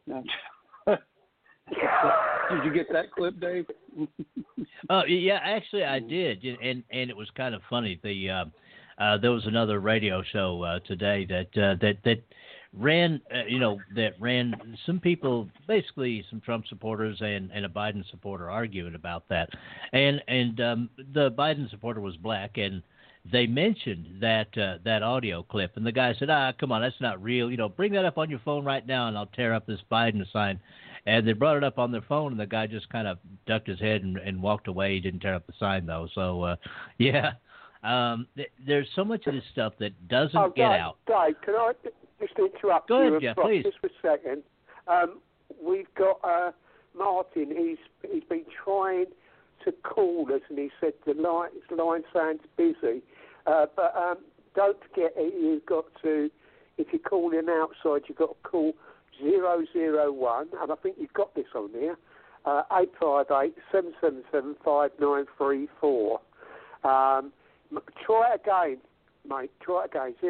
Speaker 6: Did you get that clip, Dave?
Speaker 5: Yeah, actually I did, and it was kind of funny. There was another radio show today that ran, some people, basically some Trump supporters and a Biden supporter arguing about that, and the Biden supporter was black, and they mentioned that audio clip, and the guy said, come on, that's not real. Bring that up on your phone right now, and I'll tear up this Biden sign. And they brought it up on their phone, and the guy just kind of ducked his head and walked away. He didn't tear up the sign, though. So, there's so much of this stuff that doesn't get out.
Speaker 4: Dave, can I just interrupt you?
Speaker 5: Go ahead, Jeff, please.
Speaker 4: Just for a second. We've got Martin. He's been trying to call us, and he said the line sounds busy. But don't forget, you've got to, if you're calling outside, you've got to call 001, and I think you've got this on there, 858-777-5934. Try it again, mate. Try it again.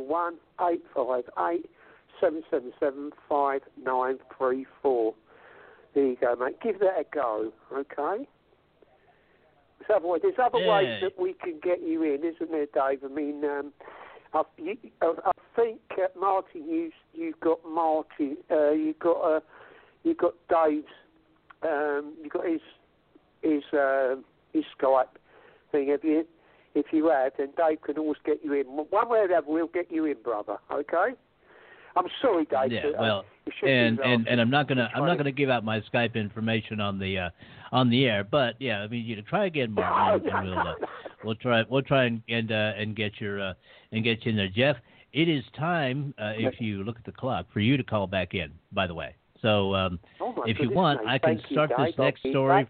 Speaker 4: 001-858-777-5934. There you go, mate. Give that a go, okay? There's other ways that we can get you in, isn't there, Dave? I mean, I think Martin, you've got Martin. You've got Dave's. You've got his Skype thing. Have you? If you have, then Dave can always get you in. One way or the other, we'll get you in, brother. Okay. I'm sorry, Dave.
Speaker 5: Yeah, well, and I'm not gonna give out my Skype information on the air, but yeah, I mean, you try again, Martin, and we'll try and get you in there, Jeff. It is time, if you look at the clock, for you to call back in. By the way, so if you want, I can start this next story.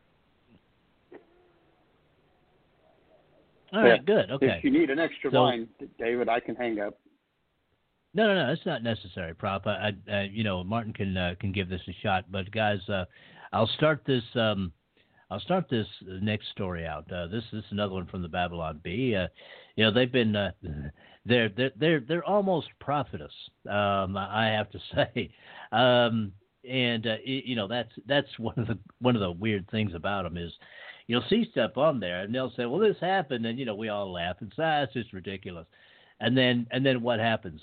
Speaker 5: All right, good. Okay.
Speaker 6: If you need an extra line, David, I can hang up.
Speaker 5: No, it's not necessary, Prop. Martin can give this a shot. But guys, I'll start this next story out. This is another one from the Babylon Bee. They've been they're almost prophetess. I have to say, that's one of the weird things about them is you'll see stuff on there and they'll say, well, this happened, and we all laugh and say, it's just ridiculous. And then what happens?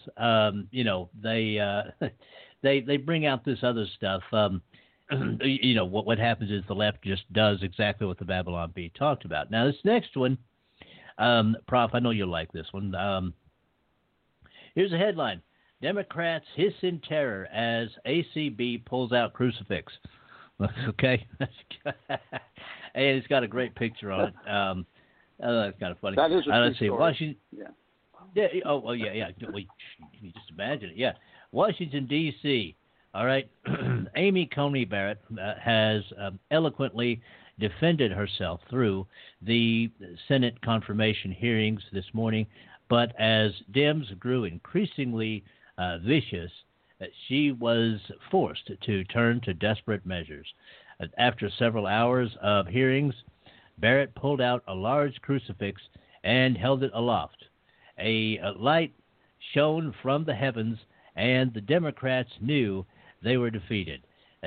Speaker 5: They bring out this other stuff. What happens is the left just does exactly what the Babylon Bee talked about. Now this next one, Prof, I know you'll like this one. Here's a headline: Democrats hiss in terror as ACB pulls out crucifix. Okay, and it's got a great picture on it. That's kind of funny.
Speaker 6: That is a
Speaker 5: let's see,
Speaker 6: story.
Speaker 5: Washington.
Speaker 6: Yeah.
Speaker 5: Yeah. Oh, well, yeah. Well, you just imagine it. Yeah. Washington, D.C. All right. Amy Coney Barrett has eloquently defended herself through the Senate confirmation hearings this morning. But as Dems grew increasingly vicious, she was forced to turn to desperate measures. After several hours of hearings, Barrett pulled out a large crucifix and held it aloft. A light shone from the heavens, and the Democrats knew they were defeated.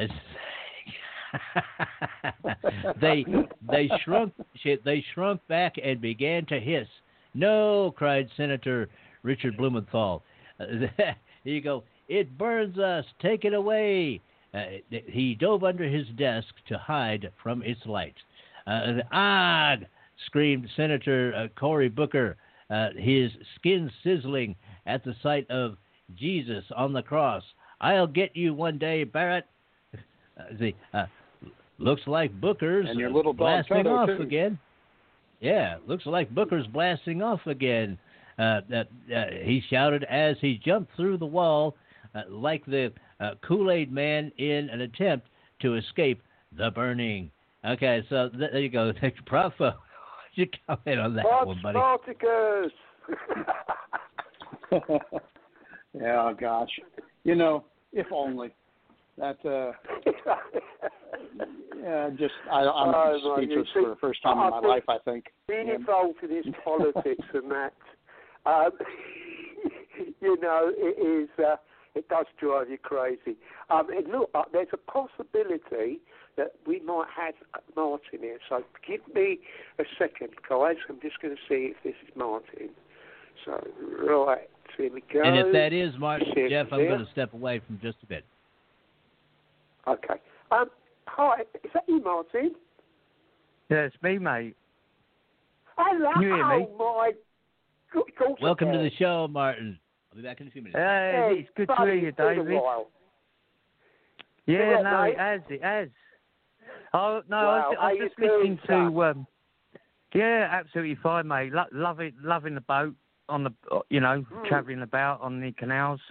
Speaker 5: They shrunk back and began to hiss. "No!" cried Senator Richard Blumenthal. Here you go. "It burns us. Take it away." He dove under his desk to hide from its light. "Ah!" screamed Senator Cory Booker, his skin sizzling at the sight of Jesus on the cross. "I'll get you one day, Barrett." Looks like Booker's
Speaker 6: and your little
Speaker 5: blasting
Speaker 6: Toto
Speaker 5: off
Speaker 6: too.
Speaker 5: again. Yeah, looks like Booker's blasting off again. He shouted as he jumped through the wall like the Kool-Aid man in an attempt to escape the burning. Okay, so there you go. Bravo. You comment on that one, buddy.
Speaker 4: Spartacus.
Speaker 6: Yeah, gosh. If only. That, I'm speechless for the first time in my life, I think.
Speaker 4: Being involved in this politics and that, it does drive you crazy. And look, there's a possibility that we might have Martin here. So give me a second, guys. I'm just going to see if this is Martin. So, right. Here we go.
Speaker 5: And if that is Martin,
Speaker 4: Here,
Speaker 5: Jeff, I'm
Speaker 4: here.
Speaker 5: going to step away from just a bit.
Speaker 4: Okay. Hi, is that you, Martin?
Speaker 13: Yeah, it's me, mate.
Speaker 4: Hello.
Speaker 13: Can you hear me?
Speaker 4: Oh, my. Of course I
Speaker 5: Welcome to
Speaker 4: can.
Speaker 5: the show, Martin. I'll be back in a few minutes.
Speaker 13: Hey, it's good to
Speaker 4: buddy,
Speaker 13: hear you,
Speaker 4: it's been a
Speaker 13: David.
Speaker 4: while.
Speaker 13: Yeah,
Speaker 4: You
Speaker 13: no,
Speaker 4: right,
Speaker 13: it has. Oh, no,
Speaker 4: Wow,
Speaker 13: I
Speaker 4: how
Speaker 13: was
Speaker 4: you
Speaker 13: just listening
Speaker 4: doing,
Speaker 13: to, yeah, absolutely fine, mate. Loving the boat, on the, travelling about on the canals,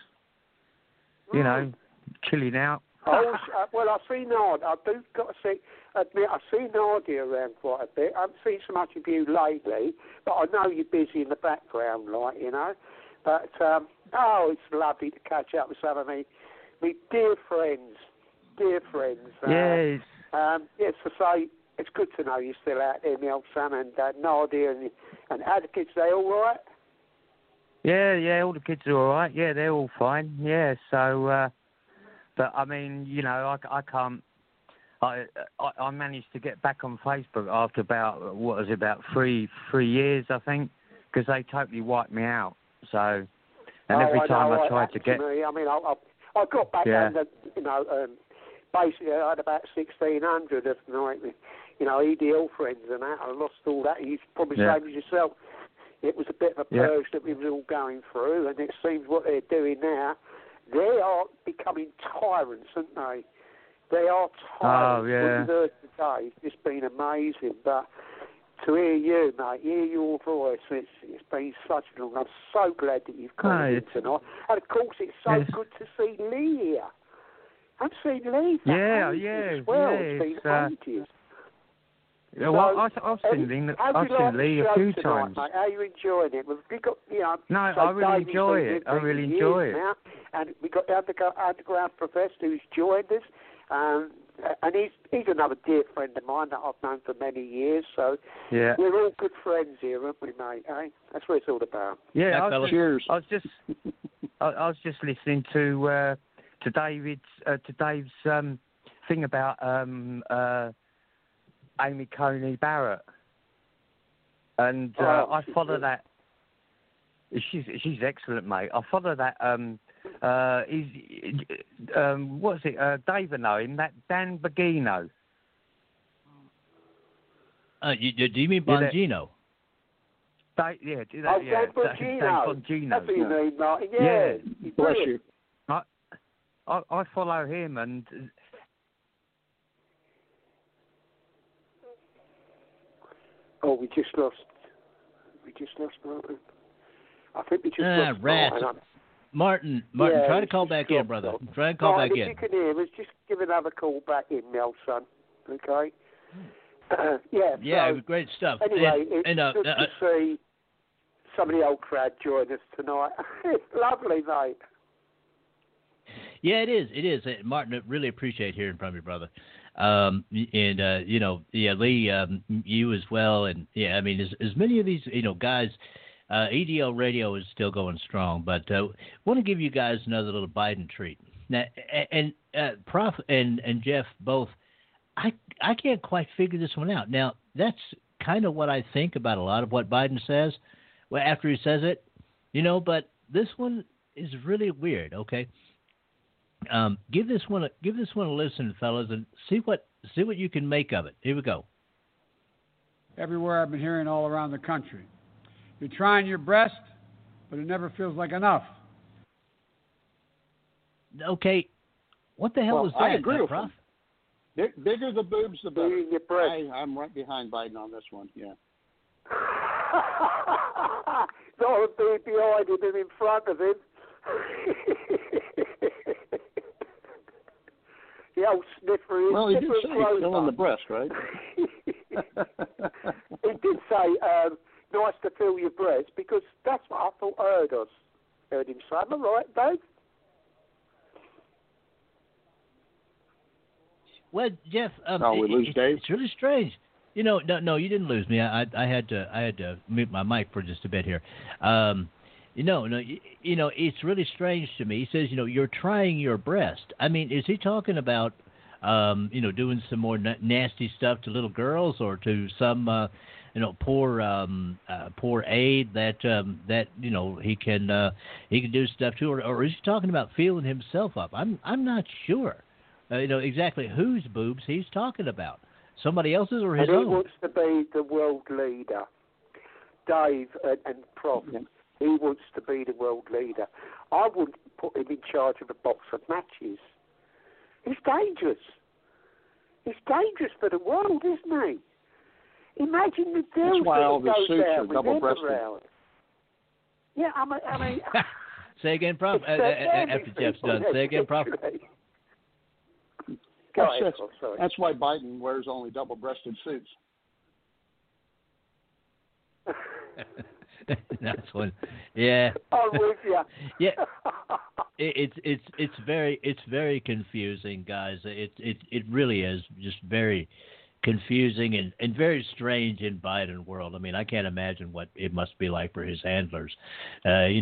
Speaker 13: chilling out.
Speaker 4: Well, I've seen Nadia. I do got to admit, I've seen Nadia around quite a bit. I haven't seen so much of you lately, but I know you're busy in the background, But, it's lovely to catch up with some of me dear friends.
Speaker 13: Yes.
Speaker 4: Yes, to say, it's good to know you're still out there, my old son, and Nadia and how the kids, they all right?
Speaker 13: Yeah, all the kids are all right. Yeah, they're all fine. Yeah, so, but I mean, I can't. I managed to get back on Facebook after about 3 years, I think, because they totally wiped me out. So, and every time I tried to get,
Speaker 4: I mean, I got back under, basically I had about 1,600 of EDL friends and that. I lost all that. He's probably same as yourself. It was a bit of a purge that we were all going through, and it seems what they're doing now, they are becoming tyrants, aren't they? They are tyrants.
Speaker 13: Oh, yeah.
Speaker 4: What you've heard today, it's just been amazing, but to hear you, mate, hear your voice, it's been such a long. I'm so glad that you've come in tonight. And of course, it's so good to see Lee here. I've seen Lee for ages as well. It's been ages.
Speaker 13: Yeah, well, I've seen Lee. I've seen Lee a few times.
Speaker 4: Mate? How are you enjoying it? We've got,
Speaker 13: no, I really enjoy it. I really enjoy it.
Speaker 4: Now, and we got the underground professor who's joined us, and he's another dear friend of mine that I've known for many years. So we're all good friends here, aren't we, mate? Eh? That's what it's all about.
Speaker 13: Yeah,
Speaker 4: cheers.
Speaker 13: I was just listening to Dave's thing about Amy Coney Barrett, and I follow that. She's excellent, mate. I follow that. What's it? Dave know him. That Dan Bongino.
Speaker 5: Do you mean Bongino?
Speaker 13: Dan Bongino.
Speaker 4: That's what you mean, Martin.
Speaker 13: Yeah.
Speaker 4: Bless you.
Speaker 13: I follow him and.
Speaker 4: Oh, we just lost Martin. I think we just lost
Speaker 5: Martin. Martin, try to call back in, brother. Try and call back in.
Speaker 4: If you can hear us, just give another call back in, my old son. Okay? So,
Speaker 5: great stuff.
Speaker 4: Anyway, it's good to see some of the old crowd join us tonight. It's lovely, mate.
Speaker 5: Yeah, it is. It is. Martin, I really appreciate hearing from you, brother. Lee, you as well. And, I mean, as many of these, guys, EDL radio is still going strong. But want to give you guys another little Biden treat. Now, and Prof and Jeff both, I can't quite figure this one out. Now, that's kind of what I think about a lot of what Biden says. Well, after he says it, but this one is really weird. Okay. Give this one a listen, fellas, and see what you can make of it. Here we go.
Speaker 12: Everywhere I've been hearing all around the country, you're trying your best, but it never feels like enough.
Speaker 5: Okay, what the hell is that?
Speaker 6: I agree with
Speaker 5: Prof?
Speaker 6: him. Bigger the boobs, the better.
Speaker 4: Your breath.
Speaker 6: I'm right behind Biden on this one. Yeah.
Speaker 4: Not a bit behind him and in front of him. The old sniffer.
Speaker 6: Well, he did say he's still on the breast, right?
Speaker 4: He did say, nice to feel your breast, because that's what I thought I heard him say. Am I right, Dave?
Speaker 5: Well, Jeff,
Speaker 6: we lose Dave?
Speaker 5: It's really strange. No, you didn't lose me. I had to mute my mic for just a bit here. It's really strange to me. He says, you're trying your breast. I mean, is he talking about, doing some more nasty stuff to little girls or to some, poor aide that he can do stuff to, or is he talking about feeling himself up? I'm not sure. Exactly whose boobs he's talking about. Somebody else's or his
Speaker 4: and
Speaker 5: own?
Speaker 4: He wants to be the world leader. Dave and Prof. He wants to be the world leader. I wouldn't put him in charge of a box of matches. He's dangerous. He's dangerous for the world, isn't he? Imagine the deal
Speaker 6: That's why all the
Speaker 4: goes
Speaker 6: suits
Speaker 4: out
Speaker 6: are
Speaker 4: with
Speaker 6: double-breasted.
Speaker 4: around. Yeah, I mean
Speaker 5: Say again, Prof. After Jeff's done. Say again, Prof.
Speaker 6: That's why Biden wears only double-breasted suits.
Speaker 5: That's one. Yeah.
Speaker 4: I'm with you.
Speaker 5: Yeah. It's very confusing, guys. It really is just very confusing and very strange in Biden world. I mean, I can't imagine what it must be like for his handlers. You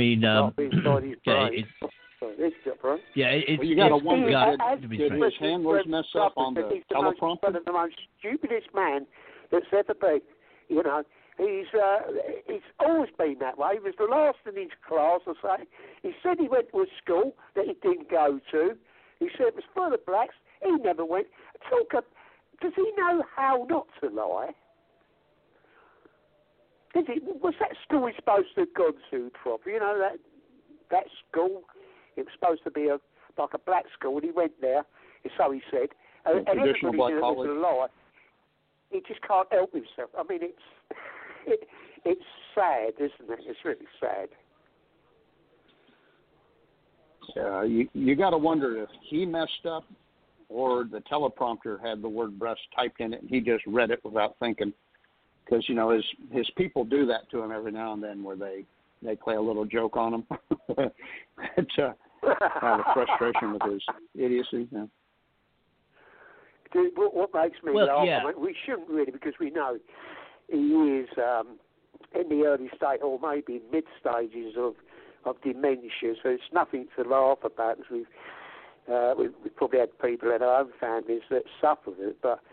Speaker 6: got to wonder, did his handlers mess up on the teleprompter?
Speaker 4: He's the most stupidest man that's ever been. He's always been that way. He was the last in his class, I say. He said he went to a school that he didn't go to. He said it was full of blacks. He never went. Does he know how not to lie? Was that school he's supposed to have gone to, Prof? That school, it was supposed to be like a black school, and he went there, so he said. And everybody knew it was a lie. He just can't help himself. I mean, it's sad, isn't it? It's really sad.
Speaker 6: You got to wonder if he messed up or the teleprompter had the word breast typed in it and he just read it without thinking. Because, his people do that to him every now and then where they play a little joke on him. It's kind of a frustration with his idiocy. Yeah.
Speaker 4: What makes me laugh, I mean, we shouldn't really, because we know he is in the early stage or maybe mid stages of dementia, so it's nothing to laugh about, because we've probably had people in our own families that suffer with it. But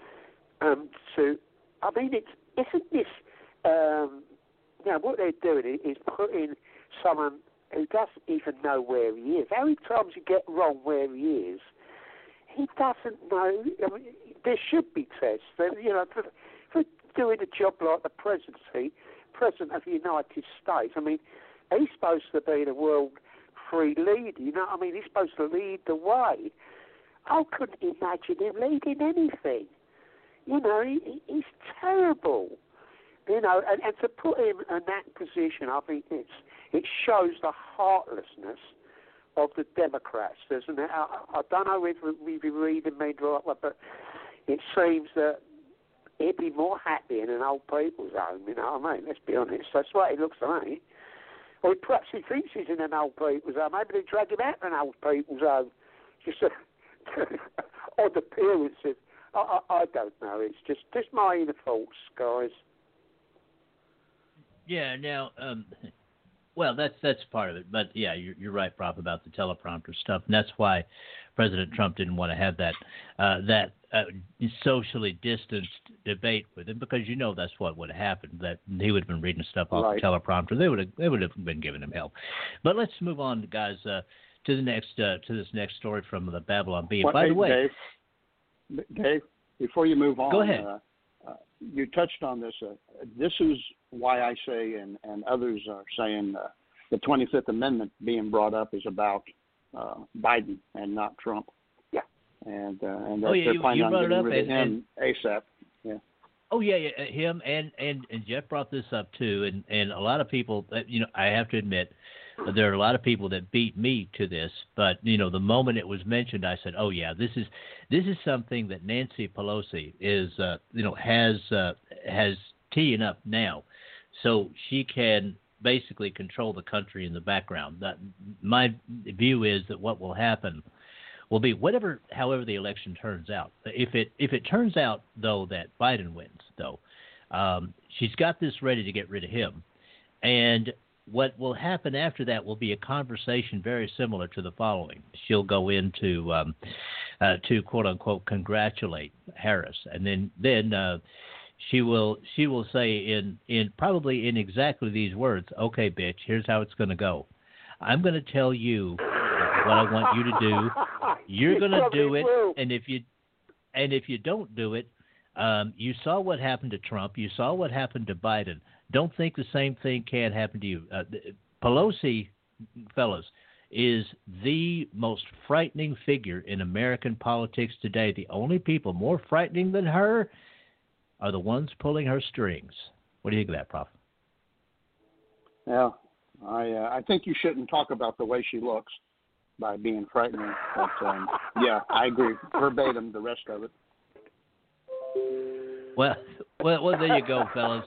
Speaker 4: isn't this what they're doing is putting someone who doesn't even know where he is. How many times you get wrong where he is? He doesn't know. I mean, there should be tests. For doing a job like the presidency, President of the United States. I mean, he's supposed to be the world free leader. He's supposed to lead the way. I couldn't imagine him leading anything. He's terrible. And to put him in that position, I think it shows the heartlessness of the Democrats, doesn't it? I don't know if we've been reading me right, but it seems that he'd be more happy in an old people's home, let's be honest. That's what it looks to me. Or perhaps he thinks he's in an old people's home. Maybe they drag him out of an old people's home. Just odd appearances. I don't know. It's just my inner thoughts, guys.
Speaker 5: Yeah, now... Well, that's part of it, but yeah, you're right, Prof, about the teleprompter stuff, and that's why President Trump didn't want to have that socially distanced debate with him, because that's what would have happened. That he would have been reading stuff off the teleprompter. They would have been giving him help. But let's move on, guys, to this next story from the Babylon Bee. By the way,
Speaker 6: Dave, before you move on,
Speaker 5: go ahead.
Speaker 6: You touched on this. This is why I say, and others are saying, the 25th Amendment being brought up is about Biden and not Trump.
Speaker 4: Yeah.
Speaker 6: And they're planning on getting rid of him ASAP. Yeah.
Speaker 5: Oh yeah, him and Jeff brought this up too, and a lot of people, I have to admit, there are a lot of people that beat me to this, but the moment it was mentioned, I said, "Oh yeah, this is something that Nancy Pelosi is has teeing up now, so she can basically control the country in the background." My view is that what will happen will be however the election turns out. If it turns out though that Biden wins, though, she's got this ready to get rid of him, and what will happen after that will be a conversation very similar to the following. She'll go into to quote unquote congratulate Harris, and then she will say in probably in exactly these words, "Okay, bitch, here's how it's going to go. I'm going to tell you what I want you to do. You're going to do it, and if you don't do it, you saw what happened to Trump. You saw what happened to Biden. Don't think the same thing can't happen to you." Pelosi, fellas, is the most frightening figure in American politics today. The only people more frightening than her are the ones pulling her strings. What do you think of that, Prof?
Speaker 6: Yeah, I think you shouldn't talk about the way she looks by being frightening. But, yeah, I agree. Verbatim, the rest of it.
Speaker 5: Well, there you go, fellas.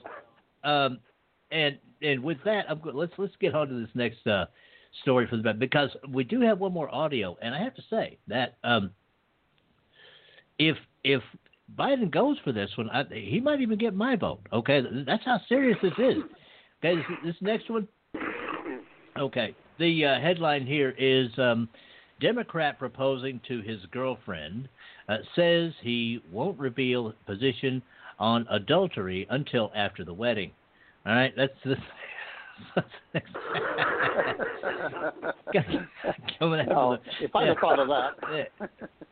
Speaker 5: And with that, let's get on to this next story for the bit, because we do have one more audio, and I have to say that if Biden goes for this one, he might even get my vote. Okay, that's how serious this is. Okay, this next one. Okay, the headline here is Democrat proposing to his girlfriend says he won't reveal position on adultery until after the wedding. All right, that's this.
Speaker 6: If I'd have thought of that.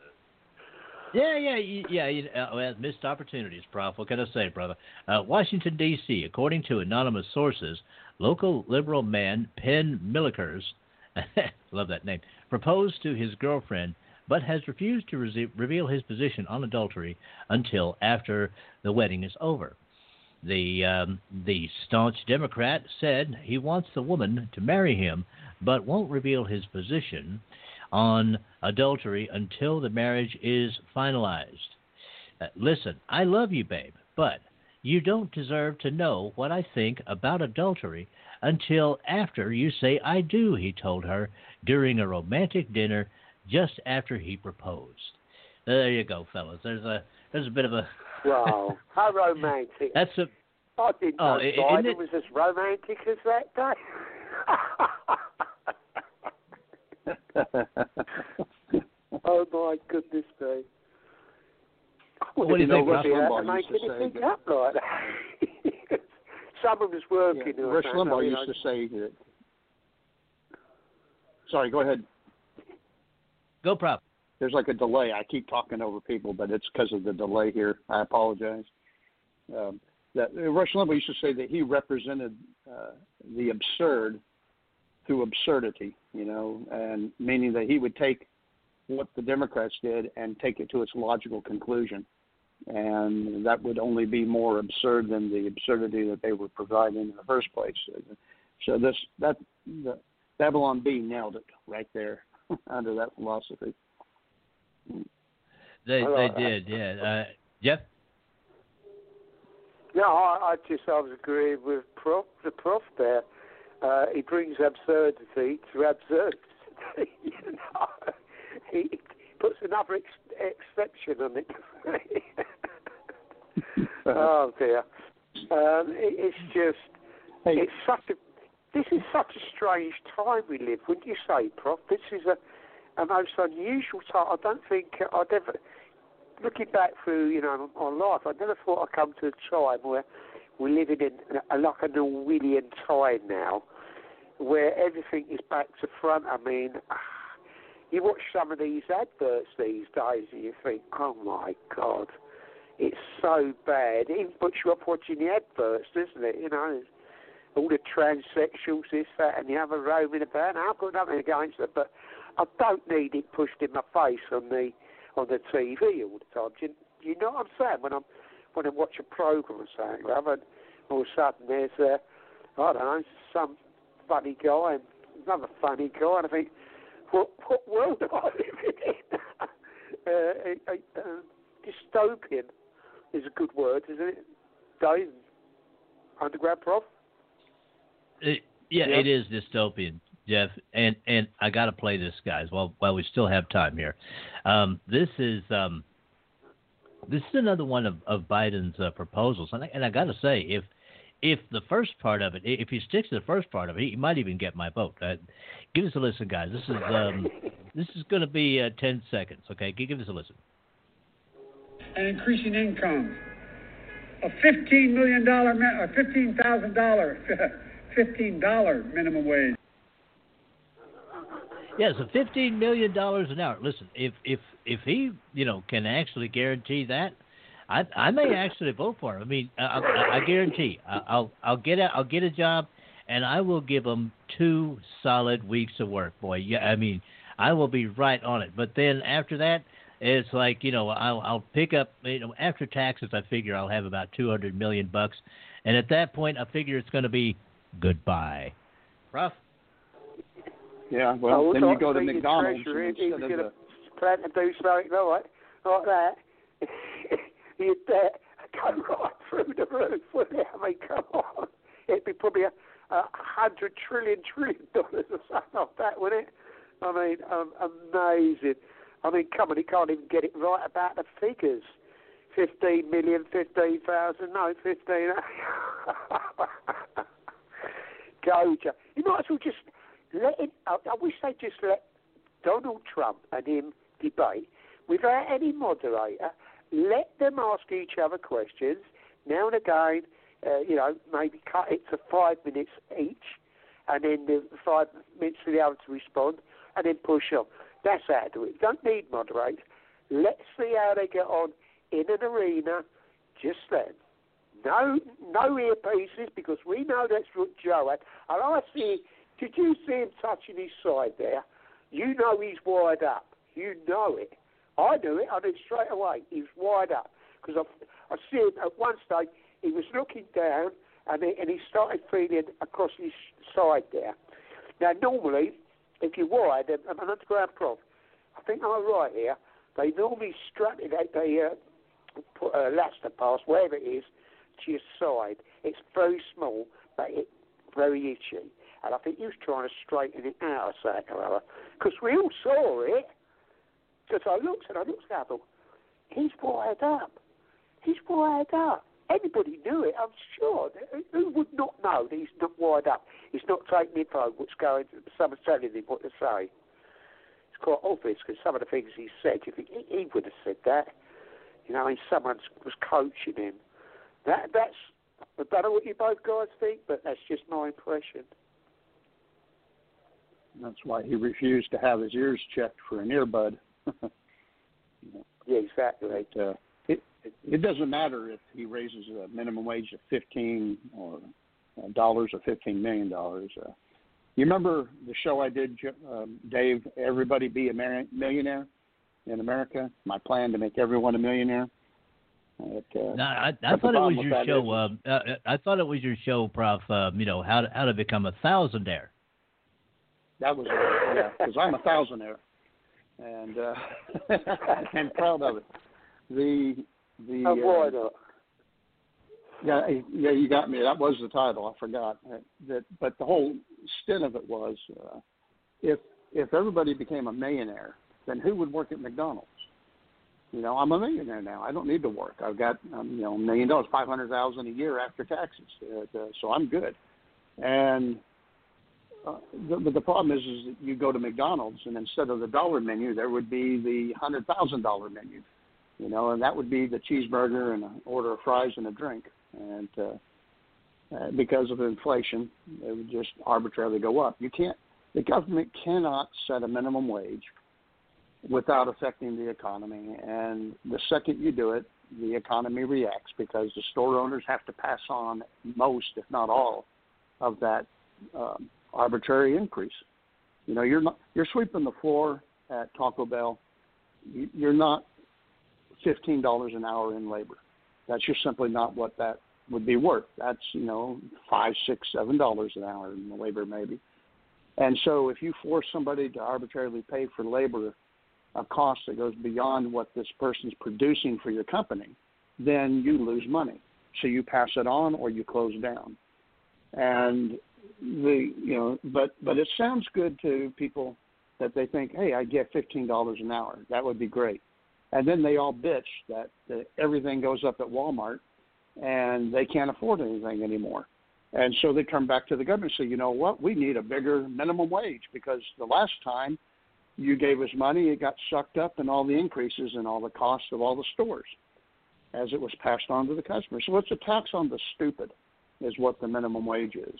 Speaker 5: Yeah. Missed opportunities, Prof. What can I say, brother? Washington, D.C., according to anonymous sources, local liberal man Penn Millikers, love that name, proposed to his girlfriend, but has refused to reveal his position on adultery until after the wedding is over. The staunch Democrat said he wants the woman to marry him, but won't reveal his position on adultery until the marriage is finalized. Listen, I love you, babe, but you don't deserve to know what I think about adultery until after you say I do, he told her during a romantic dinner just after he proposed. There you go, fellas. There's a bit of a...
Speaker 4: Wow, how romantic.
Speaker 5: That's a...
Speaker 4: I didn't know Biden was as romantic as that day. Oh my goodness me!
Speaker 5: What do you think,
Speaker 4: Rush Limbaugh used to say? Up like that. Someone was working.
Speaker 6: Yeah, Rush Limbaugh used to say that. Sorry, go ahead.
Speaker 5: Go, Prof.
Speaker 6: There's like a delay. I keep talking over people, but it's because of the delay here. I apologize. That Rush Limbaugh used to say that he represented the absurd through absurdity, and meaning that he would take what the Democrats did and take it to its logical conclusion, and that would only be more absurd than the absurdity that they were providing in the first place. So the Babylon Bee nailed it right there under that philosophy.
Speaker 5: They did, yeah. Jeff?
Speaker 4: No, I was agreeing with the prof there. He brings absurdity to absurdity. He puts another exception on it. Oh dear. It's just, this is such a strange time we live, wouldn't you say, Prof? This is a most unusual time. I don't think I'd ever, looking back through, my life, I never thought I'd come to a time where we're living in like an Orwellian time now, where everything is back to front. I mean, you watch some of these adverts these days and you think, oh my God, it's so bad. It even puts you off watching the adverts, doesn't it? All the transsexuals, this, that, and the other roaming about. Now, I've got nothing against it, but I don't need it pushed in my face on the TV all the time. Do you know what I'm saying? When I watch a program or something, and all of a sudden there's I don't know, some funny guy and another funny guy, and I think, what world am I living in? Dystopian is a good word, isn't it? Dave, undergrad prof?
Speaker 5: It is dystopian, Jeff, and I got to play this, guys, while we still have time here. This is another one of Biden's proposals, and I got to say, if the first part of it, if he sticks to the first part of it, he might even get my vote. Give us a listen, guys. This is going to be 10 seconds. Okay, give us a listen.
Speaker 14: And increasing income.
Speaker 12: a $15 million, $15 minimum wage.
Speaker 5: Yeah, so $15 million an hour. Listen, if he can actually guarantee that, I may actually vote for him. I mean, I guarantee I'll get a job, and I will give him 2 solid weeks of work, boy. Yeah, I mean, I will be right on it. But then after that, it's like I'll pick up after taxes. I figure I'll have about $200 million bucks, and at that point, I figure it's going to be goodbye. Prof?
Speaker 6: Yeah, well, then you go to McDonald's instead of the...
Speaker 4: plan to do something like that. You'd go right through the roof, wouldn't it? I mean, come on. It'd be probably $100 trillion or something like that, wouldn't it? I mean, amazing. I mean, come on, he can't even get it right about the figures. 15 million, 15,000, no, 15. Go, Joe. You might as well just let him. I wish they'd just let Donald Trump and him debate without any moderator. Let them ask each other questions. Now and again, maybe cut it to 5 minutes each, and then the 5 minutes for the other to respond, and then push on. That's how to do it. Don't need moderators. Let's see how they get on in an arena. Just then. No earpieces, because we know that's what Joe had. And I see, did you see him touching his side there? You know he's wired up. You know it. I knew it. I knew straight away. He was wired up. Because I see him at one stage, he was looking down, and he started feeling across his side there. Now, normally, if you're wired, I'm an underground prof, I think I'm right here, they normally strap it, they put a Elastopass, wherever it is, to your side. It's very small, but it's very itchy. And I think he was trying to straighten it out or something or other. Because we all saw it. Because I looked at him, he's wired up. He's wired up. Anybody knew it, I'm sure. Who would not know that he's not wired up? He's not taking info, what's going on, someone's telling him what to say. It's quite obvious, because some of the things he said, you think he would have said that. Someone was coaching him. That's, I don't know what you both guys think, but that's just my impression.
Speaker 6: That's why he refused to have his ears checked for an earbud.
Speaker 4: Yeah, exactly.
Speaker 6: But, it doesn't matter if he raises a minimum wage to $15 or $15 million. You remember the show I did, Dave? Everybody Be a Millionaire in America. My plan to make everyone a millionaire.
Speaker 5: I thought it was your show. I thought it was your show, Prof. How to become a thousandaire.
Speaker 6: That was because I'm a thousandaire, and and proud of it.
Speaker 4: Why not?
Speaker 6: Yeah, you got me. That was the title. I forgot that. But the whole stint of it was, if everybody became a millionaire, then who would work at McDonald's? I'm a millionaire now. I don't need to work. I've got $1 million, $500,000 a year after taxes, so I'm good. And but the problem is that you go to McDonald's, and instead of the dollar menu, there would be the $100,000 menu. And that would be the cheeseburger and an order of fries and a drink. And because of inflation, it would just arbitrarily go up. The government cannot set a minimum wage without affecting the economy. And the second you do it, the economy reacts, because the store owners have to pass on most, if not all, of that arbitrary increase. You're sweeping the floor at Taco Bell. You're not $15 an hour in labor. That's just simply not what that would be worth. That's $5, $6, $7 an hour in the labor maybe. And so if you force somebody to arbitrarily pay for labor a cost that goes beyond what this person's producing for your company, then you lose money. So you pass it on or you close down. And but it sounds good to people that they think, hey, I get $15 an hour. That would be great. And then they all bitch that everything goes up at Walmart and they can't afford anything anymore. And so they turn back to the government and say, you know what, we need a bigger minimum wage, because the last time you gave us money, it got sucked up in all the increases and all the costs of all the stores. as it was passed on to the customer. So it's a tax on the stupid is what the minimum wage is.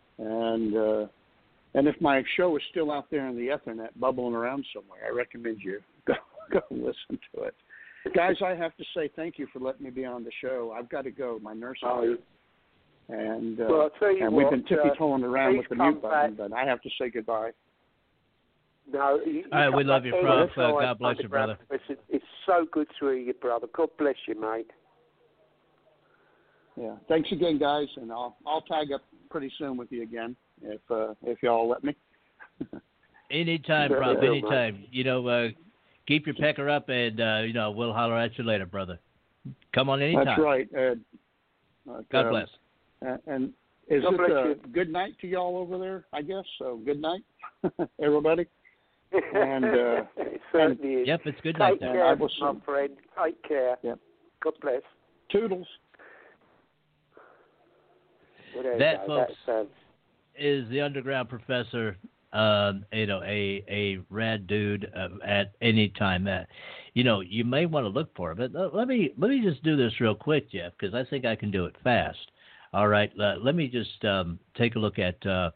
Speaker 6: And if my show is still out there in the Ethernet bubbling around somewhere, I recommend you go listen to it. Guys, I have to say thank you for letting me be on the show. I've got to go. My nurse is here. And,
Speaker 4: well, I'll tell you
Speaker 6: and
Speaker 4: what,
Speaker 6: we've been tippy-toeing around with the mute button,
Speaker 4: back.
Speaker 6: but I have to say goodbye.
Speaker 4: No,
Speaker 5: all right, we love you, Prof. God bless you, brother.
Speaker 4: It's so good to hear you, brother. God bless you, mate.
Speaker 6: Yeah, thanks again, guys, and I'll tag up pretty soon with you again if y'all let me.
Speaker 5: Anytime, Prof. Anytime. You know, keep your pecker up, and you know, we'll holler at you later, brother. Come on anytime.
Speaker 6: That's right, Ed.
Speaker 5: God bless.
Speaker 6: And is it a good night to y'all over there? I guess so. Good night, everybody. And
Speaker 4: it certainly is.
Speaker 5: Yep, it's good night.
Speaker 4: Take care, my friend. Take care.
Speaker 6: Yep.
Speaker 4: God bless.
Speaker 6: Toodles.
Speaker 5: That, folks, is the Underground Professor. You know, a rad dude at any time. You know, you may want to look for it. But let me just do this real quick, Jeff, because I think I can do it fast. All right, let me just take a look at the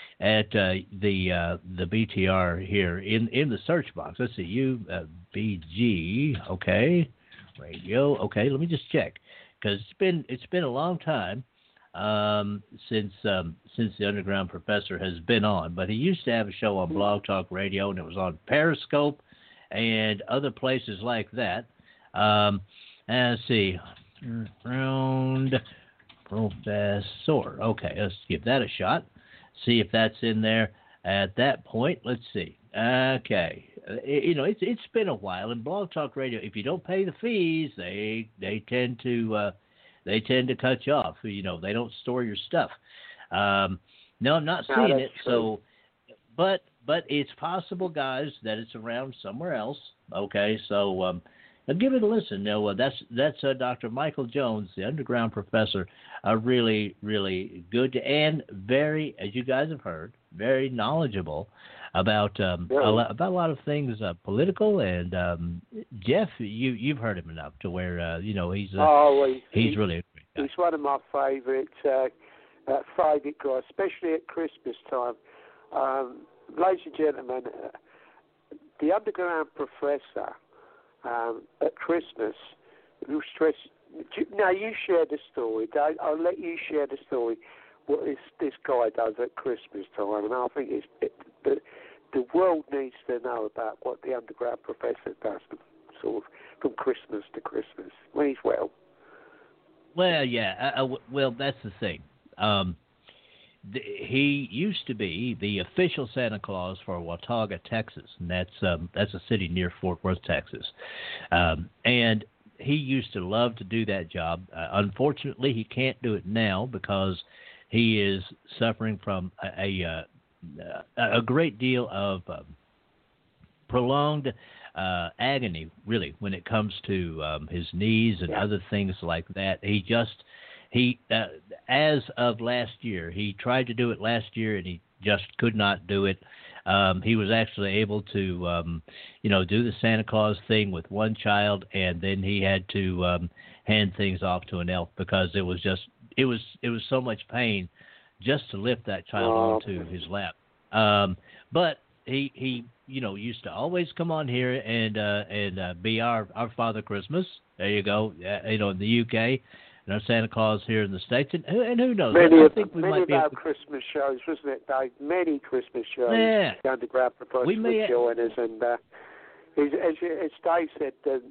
Speaker 5: BTR here in the search box. Let's see, UBG, okay, radio, okay. Let me just check, because it's been a long time since the Underground Professor has been on. But he used to have a show on Blog Talk Radio, and it was on Periscope and other places like that. And let's see, Round Professor. Okay, let's give that a shot. See if that's in there at that point. Let's see. Okay, you know, it's been a while. And Blog Talk Radio, if you don't pay the fees, they tend to cut you off. You know, they don't store your stuff. No, I'm not seeing it.
Speaker 4: True.
Speaker 5: So, but it's possible, guys, that it's around somewhere else. Okay, so give it a listen. No, that's Dr. Michael Jones, the Underground Professor. Really, really good and very, as you guys have heard, very knowledgeable about a lot of things political. And Jeff, you've heard him enough to where you know he's really a great guy.
Speaker 4: He's one of my favourite guys, especially at Christmas time. Ladies and gentlemen, the Underground Professor at Christmas. Now you share the story. I'll let you share the story. What this guy does at Christmas time, and I think the world needs to know about what the Underground Professor does, sort of from Christmas to Christmas when he's well.
Speaker 5: Well, yeah. Well, that's the thing. He used to be the official Santa Claus for Watauga, Texas, and that's a city near Fort Worth, Texas. And he used to love to do that job. Unfortunately, he can't do it now because he is suffering from a great deal of prolonged agony, really, when it comes to his knees and other things like that. He as of last year, he tried to do it last year and he just could not do it. He was actually able to, do the Santa Claus thing with one child, and then he had to hand things off to an elf because it was so much pain just to lift that child onto his lap. But he used to always come on here and be our Father Christmas. There you go. In the UK. And our Santa Claus here in the States, and who knows?
Speaker 4: Many
Speaker 5: I think we might be
Speaker 4: of our Christmas shows, wasn't it, Dave? Many Christmas shows.
Speaker 5: Yeah.
Speaker 4: The Underground Professor would join us, and as Dave said, it's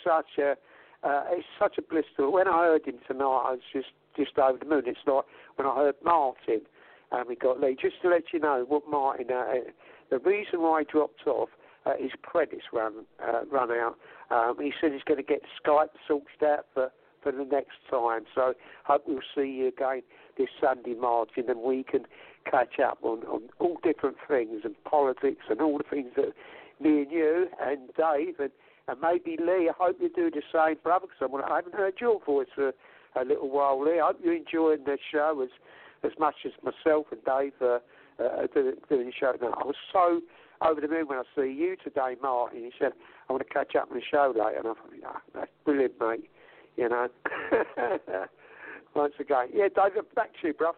Speaker 4: such a bliss to. When I heard him tonight, I was just over the moon. It's like when I heard Martin, and we got Lee. Just to let you know what Martin. The reason why he dropped off, his credits run out. He said he's going to get Skype sorted out for the next time. So hope we'll see you again this Sunday, Martin, and we can catch up on all different things and politics and all the things that me and you and Dave and maybe Lee, I hope you do the same, brother, because I haven't heard your voice for a little while, Lee. I hope you're enjoying the show as much as myself and Dave doing the show. Now, I was so over the moon when I see you today, Martin. He said, I want to catch up on the show later. And I thought, that's brilliant, mate. you know. Once again. Yeah, David, back to you, bro.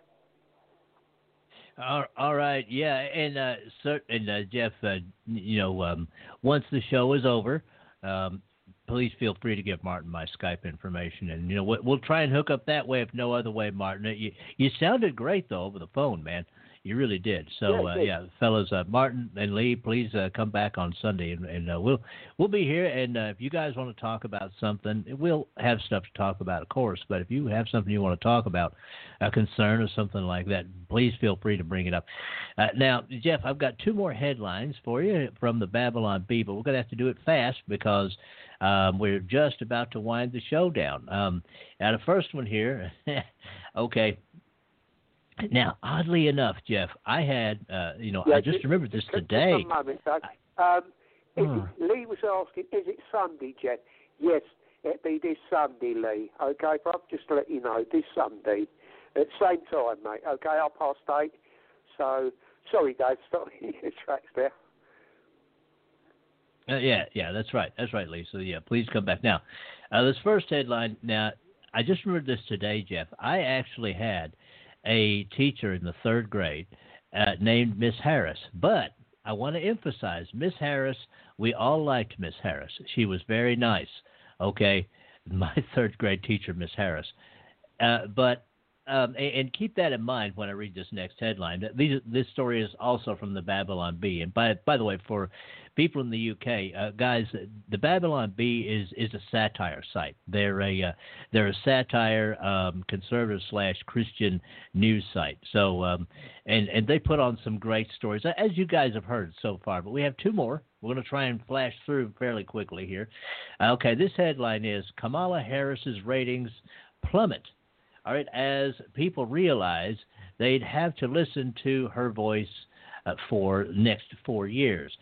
Speaker 5: All right, yeah, and Jeff, once the show is over, please feel free to give Martin my Skype information, and we'll try and hook up that way if no other way, Martin. You sounded great though over the phone, man. You really did. So fellas, Martin and Lee, please come back on Sunday, and we'll be here. And if you guys want to talk about something, we'll have stuff to talk about, of course. But if you have something you want to talk about, a concern or something like that, please feel free to bring it up. Now, Jeff, I've got 2 more headlines for you from the Babylon Bee, but we're going to have to do it fast because we're just about to wind the show down. Now, the first one here, okay. Now, oddly enough, Jeff, I had, I just remembered this today.
Speaker 4: Just one moment, Doug. Lee was asking, is it Sunday, Jeff? Yes, it'll be this Sunday, Lee. Okay, bro? Just to let you know, this Sunday. At the same time, mate. Okay, 8:30. So, sorry, Dave, stop your tracks there.
Speaker 5: Yeah, that's right. That's right, Lee. So, yeah, please come back. Now, this first headline, now, I just remembered this today, Jeff. I actually had a teacher in the 3rd grade named Miss Harris. But I want to emphasize, Miss Harris, we all liked Miss Harris. She was very nice, okay? My 3rd grade teacher, Miss Harris. And keep that in mind when I read this next headline. This story is also from the Babylon Bee. And by the way, for people in the UK, guys, the Babylon Bee is a satire site. They're a satire conservative / Christian news site. So and they put on some great stories, as you guys have heard so far. But we have 2 more. We're going to try and flash through fairly quickly here. Okay, this headline is Kamala Harris's ratings plummet. All right, as people realize they'd have to listen to her voice for the next 4 years.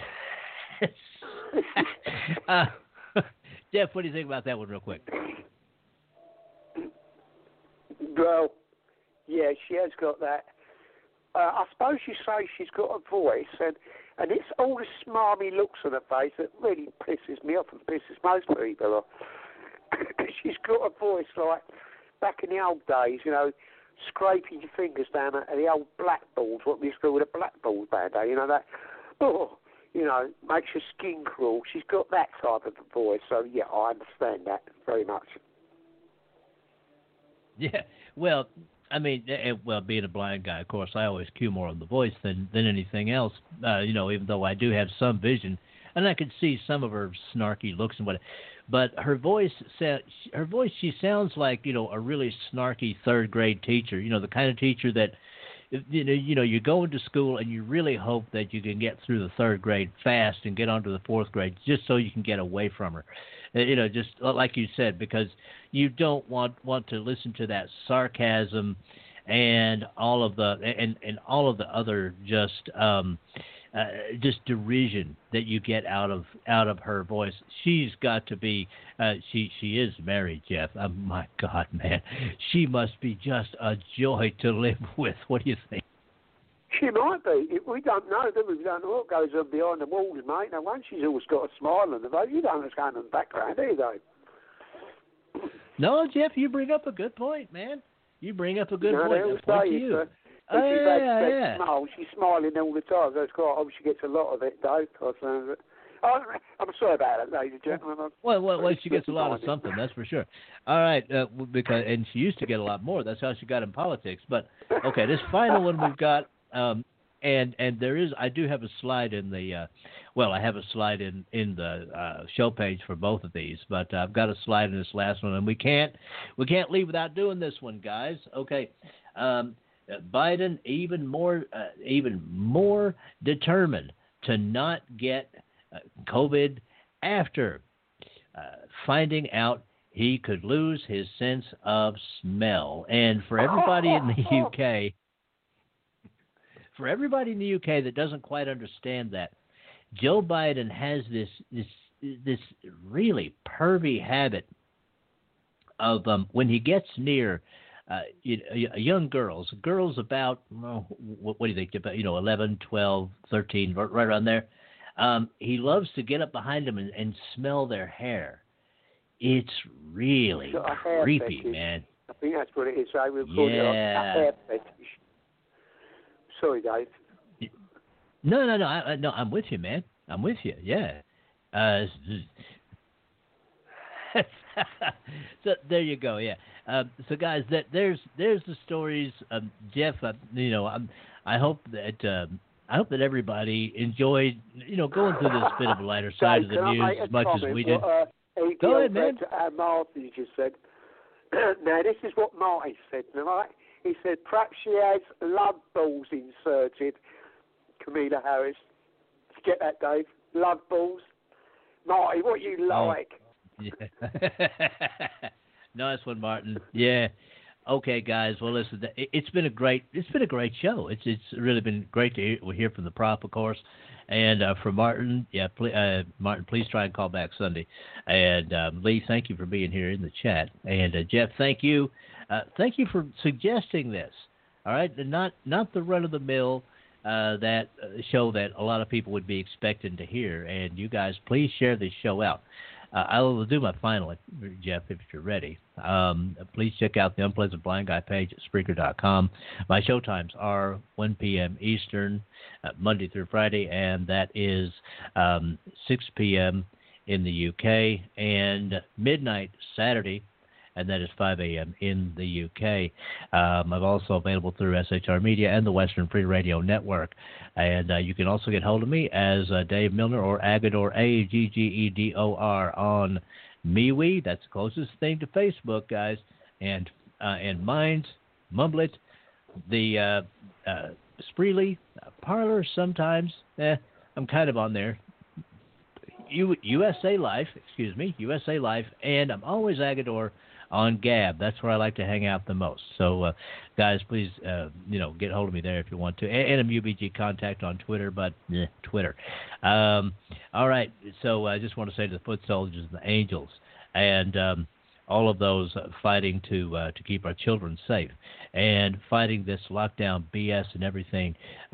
Speaker 5: Jeff, what do you think about that one real quick?
Speaker 4: Well, yeah, she has got that. I suppose you say she's got a voice, and it's all the smarmy looks on her face that really pisses me off and pisses most people off. She's got a voice like back in the old days, scraping your fingers down at the old blackboards, what we used to call the blackboard back day, that, makes your skin crawl. She's got that type of a voice, so yeah, I understand that very much.
Speaker 5: Yeah, well, I mean, being a blind guy, of course, I always cue more on the voice than anything else, even though I do have some vision, and I could see some of her snarky looks and whatever. But her voice, she sounds like, a really snarky 3rd grade teacher, the kind of teacher that, you go into school and you really hope that you can get through the 3rd grade fast and get onto the 4th grade just so you can get away from her. Just like you said, because you don't want to listen to that sarcasm and all of the other just derision that you get out of her voice. She's got to be. She is married, Jeff. Oh my God, man, she must be just a joy to live with. What do you think?
Speaker 4: She might be. We don't know, do we? We don't know what goes on behind the walls, mate. Now, once she's always got a smile on the face, you don't know what's going on in the background, do you, though?
Speaker 5: No, Jeff, you bring up a good point, man. You bring up a good point. Point to you.
Speaker 4: Yeah. Smile. She's smiling all the time. That's quite. I hope she gets a lot of it, though. I'm sorry about it, ladies and gentlemen.
Speaker 5: Well, she gets a lot of something, that's for sure. All right, and she used to get a lot more. That's how she got in politics. But okay, this final one we've got, and there is. I do have a slide in the. I have a slide in the show page for both of these, but I've got a slide in this last one, and we can't leave without doing this one, guys. Okay. Biden even more determined to not get COVID after finding out he could lose his sense of smell. And for everybody in the UK, that doesn't quite understand that, Joe Biden has this really pervy habit of when he gets near young girls about, what do you think, about 11, 12, 13, right around there. He loves to get up behind them and smell their hair. It's really creepy, man.
Speaker 4: I think that's what it is. I will call it a hair fetish. Sorry, Dave.
Speaker 5: No. I'm with you, man. I'm with you. Yeah. So there you go. Yeah. So guys, there's the stories. Jeff, I hope that everybody enjoyed, going through this bit of a lighter side of the news as much as we did. Go ahead, man.
Speaker 4: Martin just said. Now, this is what Martin said, right? He said, perhaps she has love balls inserted, Kamala Harris. Did you get that, Dave? Love balls? Marty, what you like?
Speaker 5: Yeah. Nice one, Martin. Yeah. Okay, guys. Well, listen, it's been a great show. It's really been great to hear from the Prof, of course, and from Martin. Yeah, Martin, please try and call back Sunday. And Lee, thank you for being here in the chat. And Jeff, thank you. Thank you for suggesting this. All right, not the run of the mill that show that a lot of people would be expecting to hear. And you guys, please share this show out. I will do my final, Jeff, if you're ready. Please check out the Unpleasant Blind Guy page at Spreaker.com. My show times are 1 p.m. Eastern, Monday through Friday, and that is 6 p.m. in the UK, and midnight Saturday, and that is 5 a.m. in the UK. I'm also available through SHR Media and the Western Free Radio Network. And you can also get hold of me as Dave Milner or Aggedor, Aggedor, on MeWe. That's the closest thing to Facebook, guys. And Minds, Mumblet, the Spreely, Parler sometimes. I'm kind of on there. USA Life, and I'm always Aggedor on Gab. That's where I like to hang out the most. So, guys, please, get hold of me there if you want to. And I'm UBG Contact on Twitter, but Twitter. All right. So I just want to say to the foot soldiers and the angels and all of those fighting to keep our children safe and fighting this lockdown BS and everything.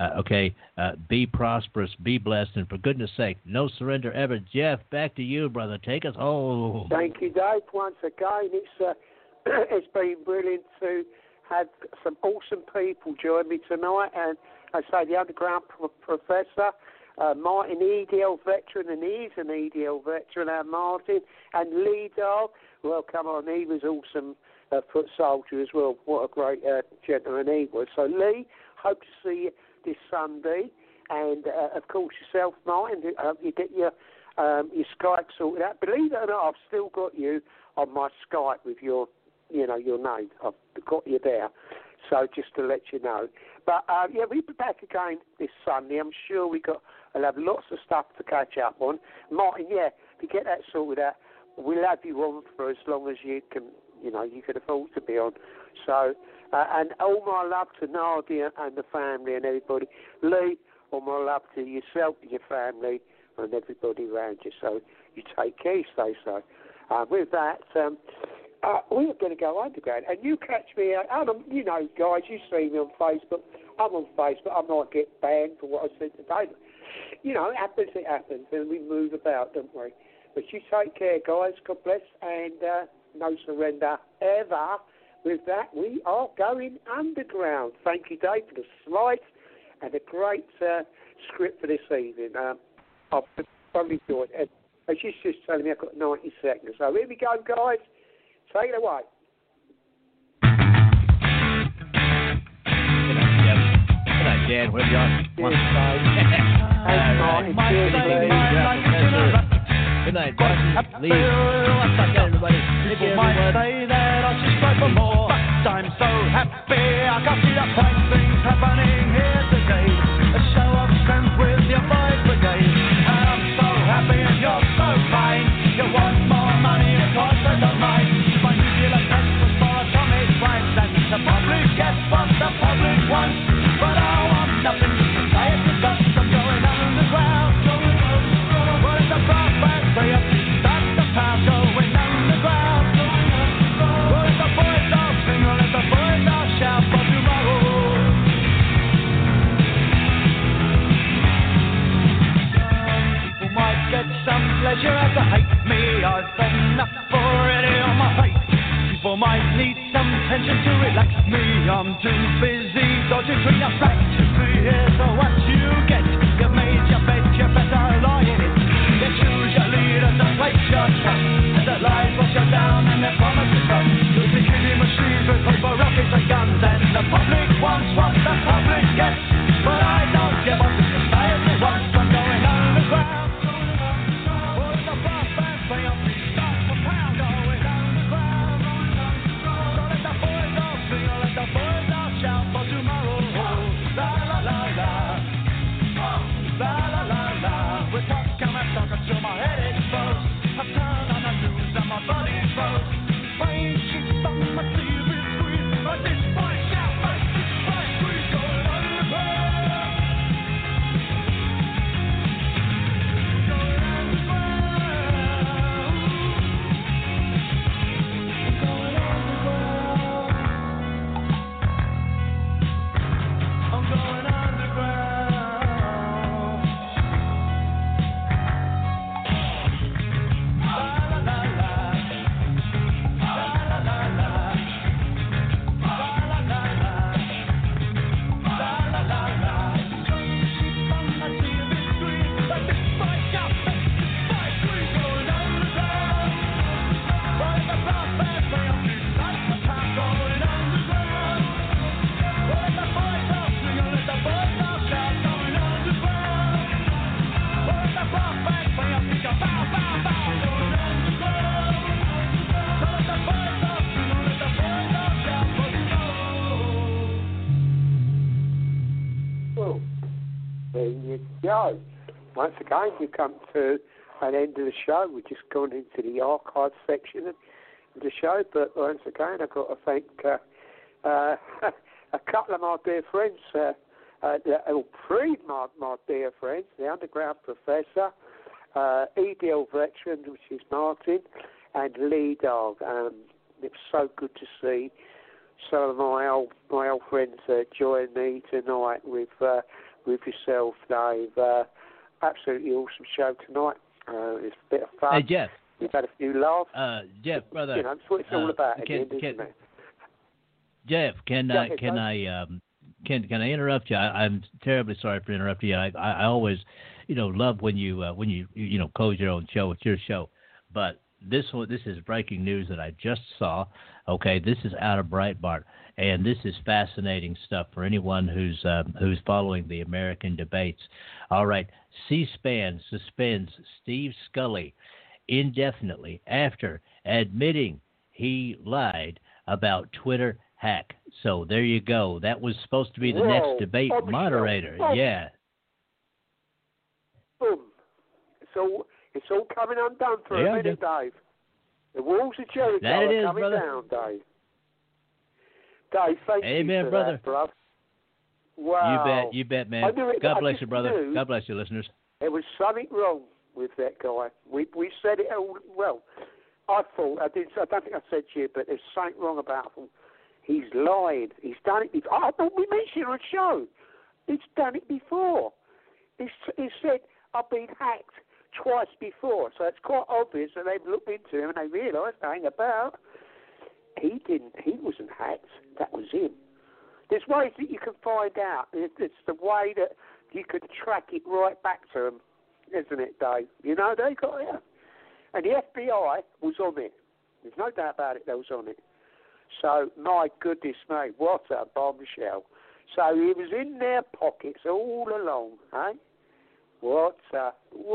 Speaker 5: Be prosperous, be blessed, and for goodness sake, no surrender ever. Jeff, back to you, brother. Take us home.
Speaker 4: Thank you, Dave. Once again, it's been brilliant to have some awesome people join me tonight, and I say the Underground Professor, Martin EDL veteran, and he's an EDL veteran, and Martin, and Lee Dahl. Well, come on, he was awesome foot soldier as well. What a great gentleman he was. So, Lee, hope to see you this Sunday. And, of course, yourself, Martin, you get your Skype sorted out. Believe it or not, I've still got you on my Skype with your name. I've got you there. So, just to let you know. But, we'll be back again this Sunday. I'm sure I'll have lots of stuff to catch up on. Martin, to get that sorted out, we'll have you on for as long as you can, you can afford to be on. So, and all my love to Nadia and the family and everybody. Lee, all my love to yourself and your family and everybody around you. So, you take care, stay safe. With that, we are going to go underground. And you catch me, guys, you see me on Facebook. I'm on Facebook. I might get banned for what I said today. It happens, and we move about, don't we? But you take care, guys. God bless, and no surrender ever. With that, we are going underground. Thank you, Dave, for the slides and a great script for this evening. I've probably enjoyed it. She's just telling me I've got 90 seconds. So here we go, guys. Take it away.
Speaker 5: Good night, Jan. Wherever you are. Good night, Martin. Lee. Good night, everybody.
Speaker 14: People might say that I should strive for more, but I'm so happy I can see the fine things happening here today. A show of strength with your boys brigade, and I'm so happy and you're so fine. You want more money, of course I don't mind. My nuclear pencils for atomic crimes, and the public gets what the public wants, but I want nothing. Society does. I'm going underground. What is the prospect for you? That's the path going underground. What is the voice of some tension to relax me. I'm too busy dodging between the facts. Here's what you get. You made your bed, you better lie in it. You choose your leaders and place your trust. The lies wash you down and the promises run. You're the killing machines with paper, rockets and guns. And the public wants what the public gets. But I don't give up. Society wants. I'm going underground.
Speaker 4: Go. Once again, we come to an end of the show. We've just gone into the archive section of the show, but once again, I've got to thank a couple of my dear friends, three of my dear friends, the Underground Professor, EDL Veteran, which is Martin, and Lee Dog. It's so good to see some of my old friends join me tonight with yourself, Dave. Absolutely awesome show tonight. It's a bit of fun.
Speaker 5: Hey, Jeff.
Speaker 4: We've had a few laughs.
Speaker 5: Jeff, brother.
Speaker 4: You know, that's what it's all about again, isn't it?
Speaker 5: Jeff, can I interrupt you? I'm terribly sorry for interrupting you. I always, love when you close your own show. It's your show, but this is breaking news that I just saw. Okay, this is out of Breitbart, and this is fascinating stuff for anyone who's following the American debates. All right, C-SPAN suspends Steve Scully indefinitely after admitting he lied about Twitter hack. So there you go. That was supposed to be the next debate moderator. Yeah.
Speaker 4: Boom. It's all coming undone for a minute, Dave. The walls of Jericho are coming down, Dave. Dave, thank you for
Speaker 5: brother.
Speaker 4: that, bruv. Wow.
Speaker 5: You bet, man. God bless you, brother. God bless you, listeners.
Speaker 4: There was something wrong with that guy. We said it all. Well, I thought I don't think I said to you, but there's something wrong about him. He's lied. He's done it before. I thought we mentioned it on the show. He's done it before. He said, I've been hacked twice before. So it's quite obvious that they've looked into him and they realised they ain't about. He wasn't hacked. That was him. There's ways that you can find out. It's the way that you could track it right back to him, isn't it, Dave? You know, they got it. And the FBI was on it. There's no doubt about it, they was on it. So, my goodness me, what a bombshell. So, he was in their pockets all along, eh? What a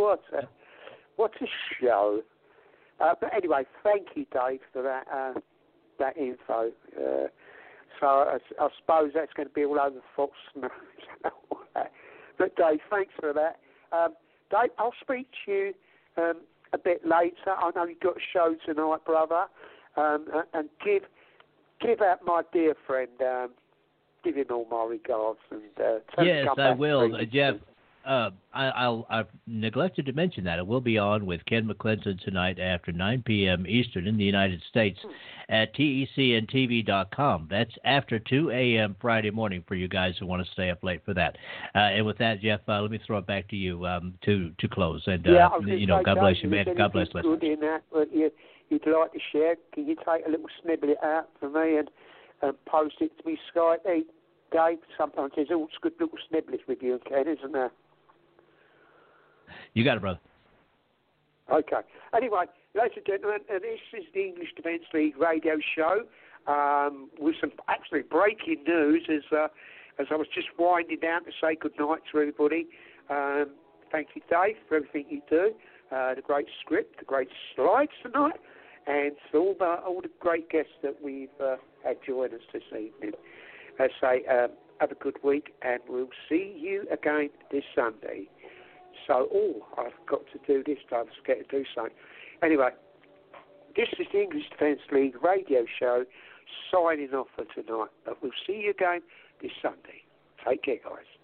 Speaker 4: show. But anyway, thank you, Dave, for that info. So I suppose that's going to be all over Fox News and all that. But Dave, thanks for that. Dave, I'll speak to you a bit later. I know you've got a show tonight, brother. And give out my dear friend, give him all my regards. And
Speaker 5: yes, I will, Jeff. I've neglected to mention that it will be on with Ken McClinton tonight after 9 p.m. Eastern in the United States at TECNTV.com. That's after 2 a.m. Friday morning for you guys who want to stay up late for that. And with that, Jeff, let me throw it back to you to close. And God bless you, man. God bless listeners.
Speaker 4: Good in that, but you'd like to share, can you take a little snippet out for me and post it to me Skype? Hey, Dave, sometimes there's all good little snippets with you and Ken, isn't there?
Speaker 5: You got it, brother.
Speaker 4: Okay. Anyway, ladies and gentlemen, this is the English Defence League radio show with some absolutely breaking news as I was just winding down to say good night to everybody. Thank you, Dave, for everything you do. The great script, the great slides tonight, and all the great guests that we've had join us this evening. I say, have a good week, and we'll see you again this Sunday. So, I've got to do this time. I forget to do something. Anyway, this is the English Defence League radio show signing off for tonight. But we'll see you again this Sunday. Take care, guys.